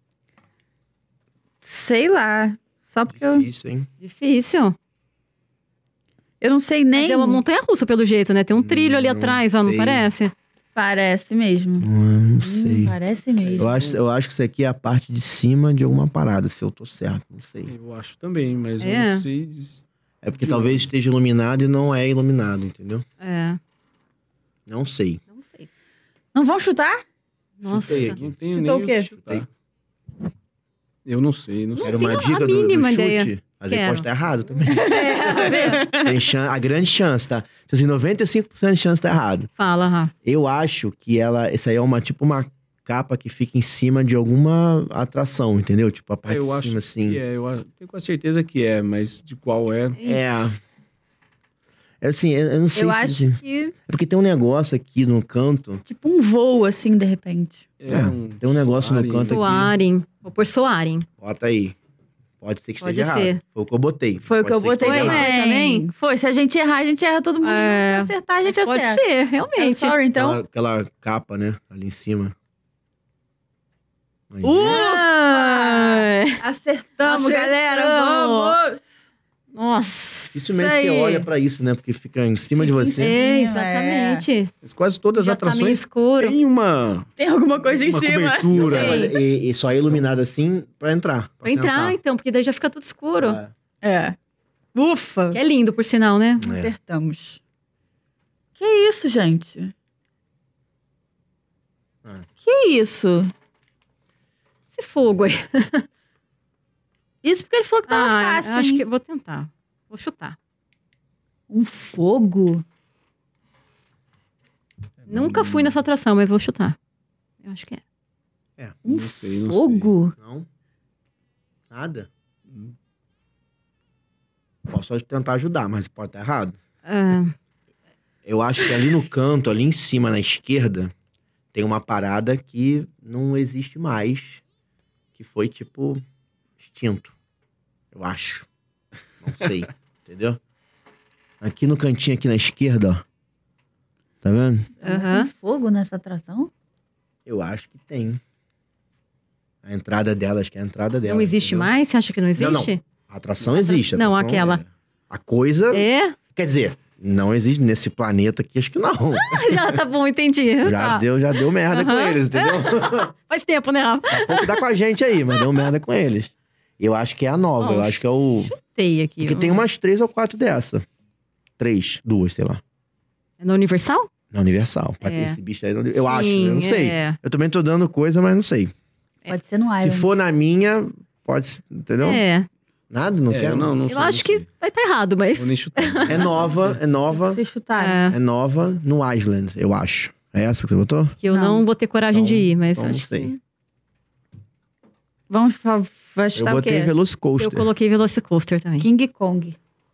sei lá. Só porque eu, Difícil, hein? difícil. eu não sei nem... Mas é uma montanha-russa, pelo jeito, né? Tem um trilho ali Não atrás, ó, não sei. parece? Parece mesmo. Hum, Não Hum, sei. parece mesmo. Eu acho, eu acho que isso aqui é a parte de cima de alguma parada, se eu tô certo, não sei. Eu acho também, mas eu É. não sei. diz- É porque talvez esteja iluminado e não é iluminado, entendeu? É, Não sei. não sei. Não vão chutar? Nossa. Chutei aqui. Não tenho Chutou nem o quê? chutar. Eu não sei, não sei. Quero uma tenho dica a do, do mínima chute? ideia. Mas ele Quero. pode estar errado também. É, Tem chan a grande chance, tá? Tipo assim, noventa e cinco por cento de chance de tá errado. fala, Rá. Eu acho que ela. Isso aí é uma tipo uma capa que fica em cima de alguma atração, entendeu? Tipo a parte eu de acho cima, assim. que é, eu a- tenho quase certeza que é, mas de qual é. É. É assim, eu, eu não sei Eu se. acho que... É porque tem um negócio aqui no canto. Tipo um voo, assim, de repente. É, tem um negócio no Soares. canto aqui. Soarem. Vou pôr Soarem. Bota aí. Pode ser que Pode esteja ser. errado. Foi o que eu botei. Foi o que Pode eu ser botei esteja também. errado. Foi também? Foi, se a gente errar, a gente erra todo mundo. É. Se acertar, a gente Pode acerta. ser, I'm realmente. sorry, então. Aquela, aquela capa, né? Ali em cima. Aí. Ai. Acertamos, Acertamos. galera. Vamos! Nossa. Isso mesmo Isso você aí. olha pra isso, né? Porque fica em cima de Fica em você. cima. É, Sim, exatamente. Mas quase todas as Já tá meio atrações escuro. têm uma, Tem alguma coisa em uma cima. cobertura. É, mas- e, e só é iluminado assim pra entrar. Pra entrar, sentar. então, porque daí já fica tudo escuro. É. É. Ufa! Que é lindo, por sinal, né? É. Acertamos. Que isso, gente? Ah. Que isso? Esse fogo aí. Isso porque ele falou que tava Ah, fácil. acho hein? que vou tentar. Vou chutar. Um fogo? Nunca fui nessa atração, mas vou chutar. Eu acho que é. É. Um Não sei, não fogo? Não? Nada? Posso tentar ajudar, mas pode estar errado. Ah, Eu acho que ali no canto, ali em cima, na esquerda, tem uma parada que não existe mais. Que foi, tipo, extinto. Eu acho. Não sei. Entendeu? Aqui no cantinho, aqui na esquerda, ó. Tá vendo? Aham. Tem fogo nessa atração? Eu acho que tem. A entrada dela, acho que é a entrada dela. não existe entendeu? mais? Você acha que não existe? Não, não. A atração existe. a Não, atração aquela. é- A coisa... É? Quer dizer, não existe nesse planeta aqui, acho que não. Já tá bom, entendi. Já, Tá. deu, já deu merda com Aham. eles, entendeu? Faz tempo, né, Rafa? Daqui a pouco dá com a gente aí, mas deu merda com eles. Eu acho que é a nova, Bom, eu acho que é o... Tem aqui. Porque tem umas três ou quatro dessa. Três, duas, sei lá. É no Universal? Na Universal. Pra ter É. esse bicho aí. Eu Sim, acho, eu não sei. É. Eu também tô dando coisa, mas não sei. Pode ser no Se Island. for na minha, pode ser, entendeu? É. Nada, não É, quero. não, não Eu sei, acho não que sei. vai estar errado, mas. Vou nem chutar. É nova, é nova, Se chutarem. É, é nova no Island, eu acho. É essa que você botou? que eu não, Não. vou ter coragem Então- de ir, mas então não acho sei. que. Vamos fa- vai Eu chutar o botei quê? Velocicoaster. Eu coloquei Velocicoaster também. King Kong.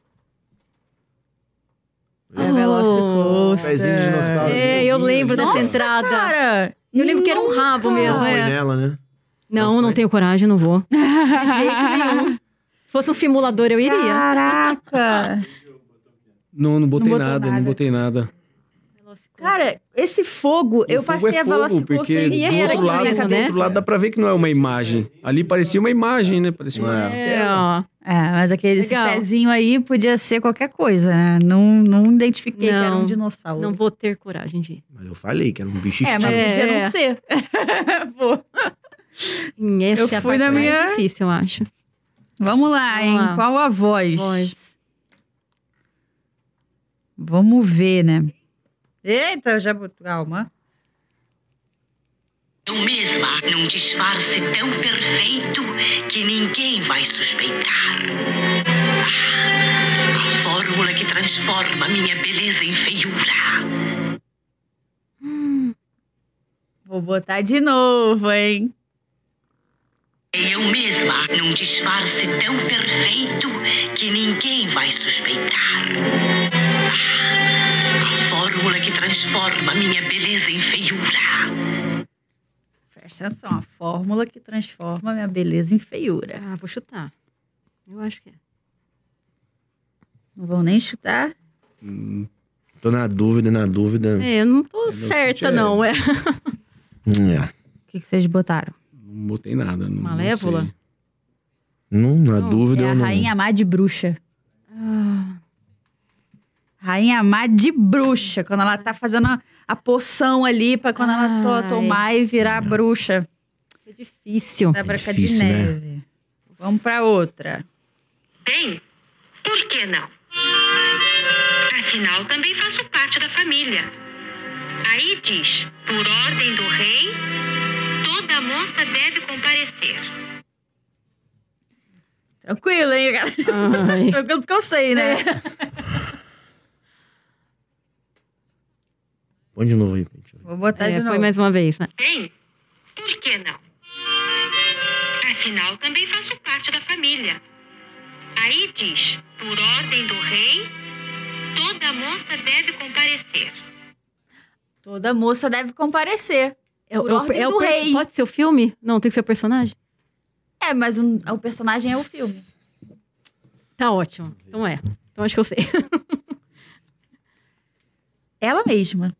É Oh. Velocicoaster. Pezinho de dinossauro. É, eu lembro dessa Nossa, entrada. Cara, Eu lembro que era um rabo nunca. mesmo, Foi é. nela, né? Não, Não não foi? tenho coragem, não vou. De jeito nenhum. Se fosse um simulador, eu iria. Caraca. Não, não botei Não botou nada, nada. não botei nada. Cara, esse fogo, E eu o fogo passei é a falar fogo, assim, porque você do e é outro, fogo lado, mesmo, do né? outro lado dá pra ver que não é uma imagem. Ali parecia uma imagem, né? Parecia uma É. É, tela. ó. É, mas aquele esse Legal. pezinho aí podia ser qualquer coisa, né? Não, não identifiquei que era um Não, dinossauro. Não vou ter coragem de ir. Mas eu falei que era um bicho É, mas estranho. podia É. não ser. Pô. E Essa Eu é a fui parte na mais minha- difícil, eu acho. Vamos lá, Vamos hein? lá. Qual a voz? Voz. Vamos ver, né? Eita, já... Calma. Eu mesma, num disfarce tão perfeito que ninguém vai suspeitar. Ah, a fórmula que transforma minha beleza em feiura. Vou botar de novo, hein? Eu mesma, num disfarce tão perfeito que ninguém vai suspeitar. Ah, a fórmula que transforma minha beleza em feiura. Presta atenção, a fórmula que transforma minha beleza em feiura. Ah, vou chutar. Eu acho que é. Não vão nem chutar. Hum, Tô na dúvida, na dúvida. É, eu não tô meu certa, chute é- não. É. Hum, é. O que, que vocês botaram? não botei nada. Não, Malévola? Não sei. Não, na Não, dúvida É a eu não. Rainha Má de Bruxa. Ah, Rainha Má de Bruxa. Quando ela tá fazendo a, a poção ali pra quando ela to- Ai. tomar e virar bruxa. é difícil. Da Branca de difícil, né? Neve. Vamos pra outra. Bem, por que não? Afinal, também faço parte da família. Aí diz, por ordem do rei, toda moça deve comparecer. Tranquilo, hein, galera? Ai. Tranquilo porque eu sei, né? Põe de novo aí. gente. Vou botar É, de foi novo. mais uma vez, né? Bem, por que não? Afinal, também faço parte da família. Aí diz, por ordem do rei, toda moça deve comparecer. Toda moça deve comparecer. É, Por é o- ordem é o do per- rei. Pode ser o filme? Não, tem que ser o personagem? É, mas um- o personagem é o filme. Tá ótimo. Então é. Então acho que eu sei. Ela mesma.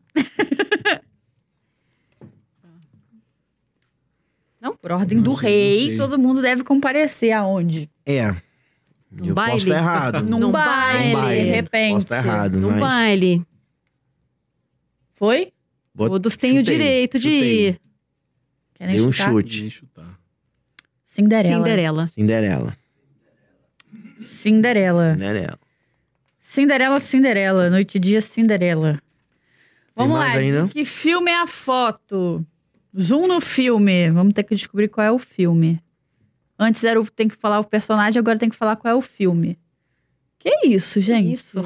Não? Por ordem do Não sei, rei, não sei. todo mundo deve comparecer aonde? É. Num eu baile? posso estar errado. Num, Num baile, baile. de repente. Posso estar errado, No mas... baile. Foi? Bot- Todos têm o chutei, direito de chutei. ir. Querem Dei um chutar? chute. Nem chutar. Cinderela. Cinderela. Cinderela. Cinderela. Cinderela. Cinderela, Cinderela. Noite e dia, Cinderela. Vamos mais lá. aí, de não? que filme é a foto? Zoom no filme. Vamos ter que descobrir qual é o filme. Antes era o, tem que falar o personagem, agora tem que falar qual é o filme. Que isso, gente? Isso.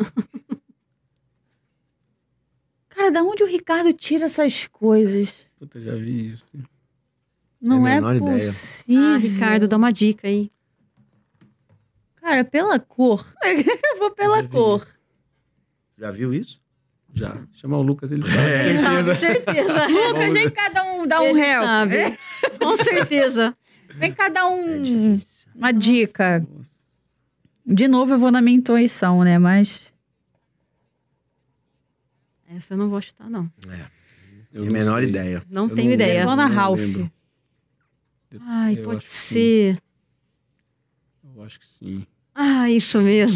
Cara, da onde o Ricardo tira essas coisas? Puta, já vi isso. Não Tem a é menor ideia. possível. Ah, Ricardo, dá uma dica aí. Cara, pela cor. Eu vou pela Já vi cor. isso. Já viu isso? Já. Chamar o Lucas, ele sabe. É. Certeza. Com certeza. Lucas, vem cada um dar um Ele help. sabe. Com certeza. Vem cada É um difícil. uma dica. Nossa. De novo, eu vou na minha intuição, né? Mas Essa eu não vou chutar, não. Eu Tem a não menor sei. ideia. Não Eu tenho não ideia. lembro, Detona não Ralph. lembro. Ai, Eu pode acho que sim. ser. Eu acho que sim. Ah, isso mesmo.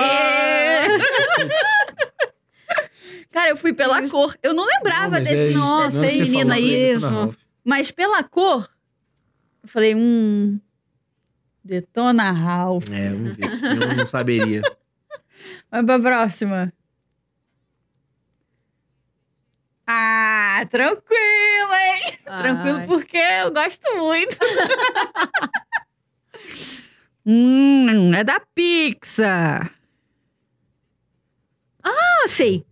Cara, eu fui pela cor. Eu não lembrava Não, mas desse, é isso. nossa, Não, que esse você menino falou, aí. foi Detona mesmo. Ralph. Mas pela cor, eu falei, hum. Detona Ralph. É, vamos ver. Esse filme eu não saberia. Vai pra próxima. Ah, tranquilo, hein? Tranquilo Ai. porque eu gosto muito. hum, é da Pixar. Ah, sei.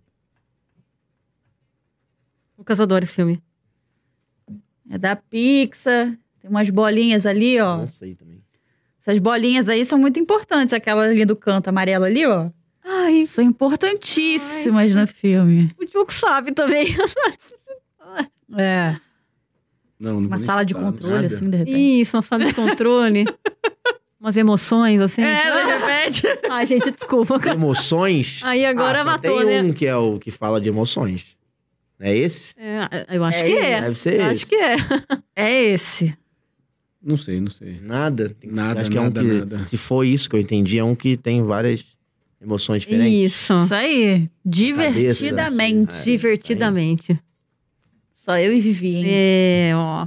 O Casador, esse filme. É da Pixar. Tem umas bolinhas ali, ó. Não sei também. Essas bolinhas aí são muito importantes. Aquela ali do canto amarelo ali, ó. Ai, São importantíssimas no filme. o Diogo sabe também. É. Não, não vou Uma nem sala de chutar, controle, nada. assim, de repente. Isso, uma sala de controle. Umas emoções, assim. É, de repente. Ai, gente, desculpa. Emoções. Aí agora Ah, só matou, tem né? um que é o que fala de emoções. É esse? É, eu acho É que esse, é. deve ser Eu esse. acho que é. É esse. Não sei, não sei. Nada? Tem- Nada, Acho que nada, é um que, nada. se for isso que eu entendi, é um que tem várias emoções diferentes. Isso. Isso aí. Divertidamente. É, Divertidamente. Só eu e Vivi, hein? É, ó.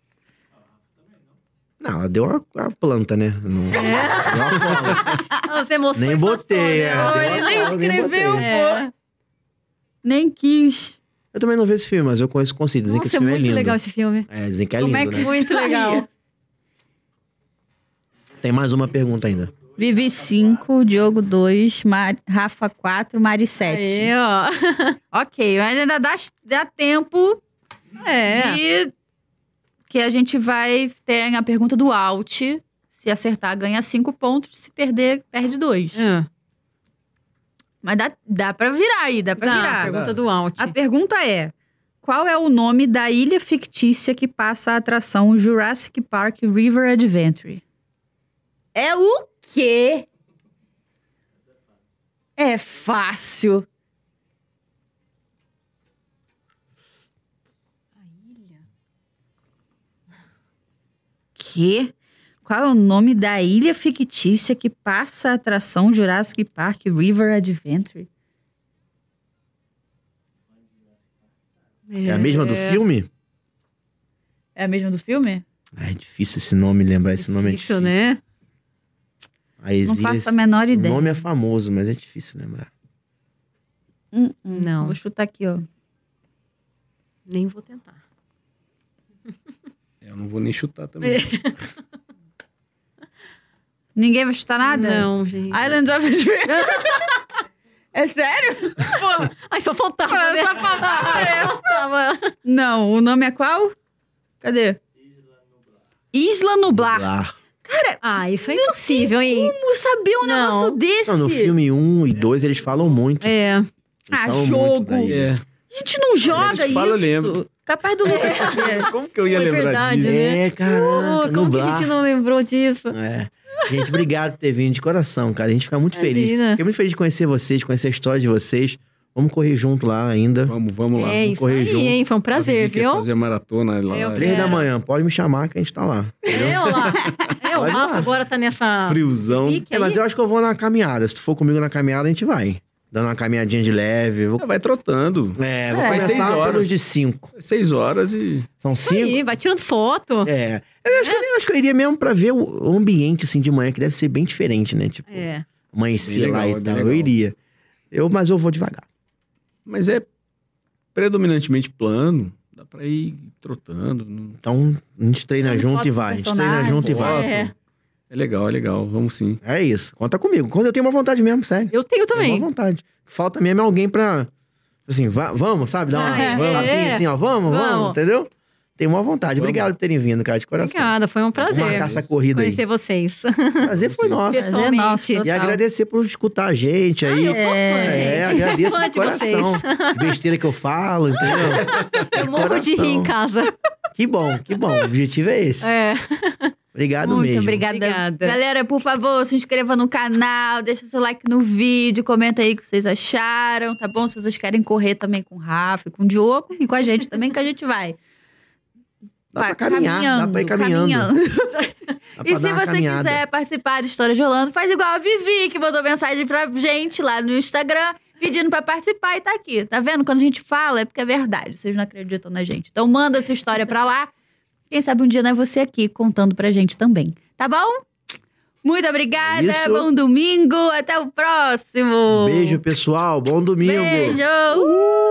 Não, ela deu a, a planta, né? Não, É. deu a cola. As emoções Nem botei, é. matou, Deu né? a Ele nem cola, nem escreveu, botei. pô. Nem quis. Eu também não vi esse filme, mas eu conheço o conceito. Dizem que Nossa, esse é filme é muito lindo. legal esse filme. É, dizem que é Como lindo, é que né? Muito legal. Tem mais uma pergunta ainda. Vivi cinco, Diogo dois, Mar... Rafa quatro, Mari sete. Aí, ó. Ok, mas ainda dá, dá tempo É. de que a gente vai ter a pergunta do Alt. Se acertar, ganha cinco pontos. Se perder, perde dois. É. Mas dá, dá pra virar aí, dá pra Dá, virar. pergunta do Alt. A pergunta é: qual é o nome da ilha fictícia que passa a atração Jurassic Park River Adventure? É o quê? É fácil. Que? Qual é o nome da ilha fictícia que passa a atração Jurassic Park River Adventure? É a mesma do filme? É a mesma do filme? Ah, é difícil esse nome, lembrar esse nome é difícil. né? Aí, Não esse- faço a menor O ideia. nome é famoso, mas é difícil lembrar. Hum, hum. Não. Vou chutar aqui, ó. Nem vou tentar. Eu não vou nem chutar também. Ninguém vai chutar nada? Não, gente. Island of Adventure. É sério? Pô, Ai, só faltava, Só né? faltava essa. faltava. não, o nome é qual? Cadê? Isla Nublar. Lá. Ah, isso é impossível, hein? Como saber um Não. negócio desse? Não, no filme um e dois eles falam muito. É. Eles Ah, falam jogo. muito da ilha. É. A gente não joga Eles falam, eu isso. lembro. Capaz do Lucas saber. Como que eu ia Pô, é lembrar verdade, disso? né? É, caraca, Pô, como que a Nublar. gente não lembrou disso? É. Gente, obrigado por ter vindo de coração, cara. A gente fica muito feliz. Imagina. Fiquei muito feliz de conhecer vocês, conhecer a história de vocês. Vamos correr junto lá ainda. Vamos, vamos lá. É isso correr aí, junto. hein? Foi um A prazer, Vivi quer viu? fazer maratona lá. Eu Três quero. da manhã, pode me chamar que a gente tá lá. É, ó lá. É, o Pode Rafa lá. agora tá nessa... Friozão. pique É, mas aí. eu acho que eu vou na caminhada. Se tu for comigo na caminhada, a gente vai. Dando uma caminhadinha de leve. Eu vou... Vai trotando. É, vou É, começar seis horas. pelos de cinco. Seis horas e... São Isso cinco? né? aí, vai tirando foto. É. Eu acho, que, eu acho que eu iria mesmo pra ver o o ambiente, assim, de manhã, que deve ser bem diferente, né? Tipo, É. amanhecer Bem lá legal, e é bem tal. Eu legal. iria. Eu, mas eu vou devagar. Mas é predominantemente plano. Dá pra ir trotando. não- Então, a gente treina Tem junto foto e do vai. A gente treina personagem. junto e vai. Foto. É. É legal, é legal. Vamos sim. É isso. Conta comigo. Quando eu tenho uma vontade mesmo, sério. Eu tenho Tenho também. uma vontade. Falta mesmo é alguém pra... Assim, vá- vamos, sabe? Dar uma É, um tapinha é. assim, ó. Vamos, vamos, Vamos. entendeu? Tenho uma vontade. Vamos. Obrigado por terem vindo, cara, de coração. Obrigada, foi um Vamos marcar prazer essa corrida aí. conhecer vocês. Prazer foi Sim. nosso. Prazer é nosso, Pessoalmente. E total. agradecer por escutar a gente aí. Ai, eu sou fã, É, gente. agradeço Fã de de coração. De besteira que eu falo, entendeu? Eu morro de rir em casa. Que bom, que bom. O objetivo é esse. É. Obrigado Muito mesmo. obrigada. Obrigada. Galera, por favor, se inscreva no canal, deixa seu like no vídeo, comenta aí o que vocês acharam, tá bom? Se vocês querem correr também com o Rafa, com o Diogo e com a gente também, que a gente vai. Dá Vai, pra caminhar, dá pra ir caminhando. Dá pra E dar se uma você caminhada. quiser participar do História de Rolando, faz igual a Vivi, que mandou mensagem pra gente lá no Instagram, pedindo pra participar e tá aqui. Tá vendo? Quando a gente fala, é porque é verdade. Vocês não acreditam na gente. Então manda sua história pra lá. Quem sabe um dia não é você aqui contando pra gente também. Tá bom? Muito obrigada. Isso. Bom domingo. Até o próximo. Beijo, pessoal. Bom domingo. Beijo. Uh!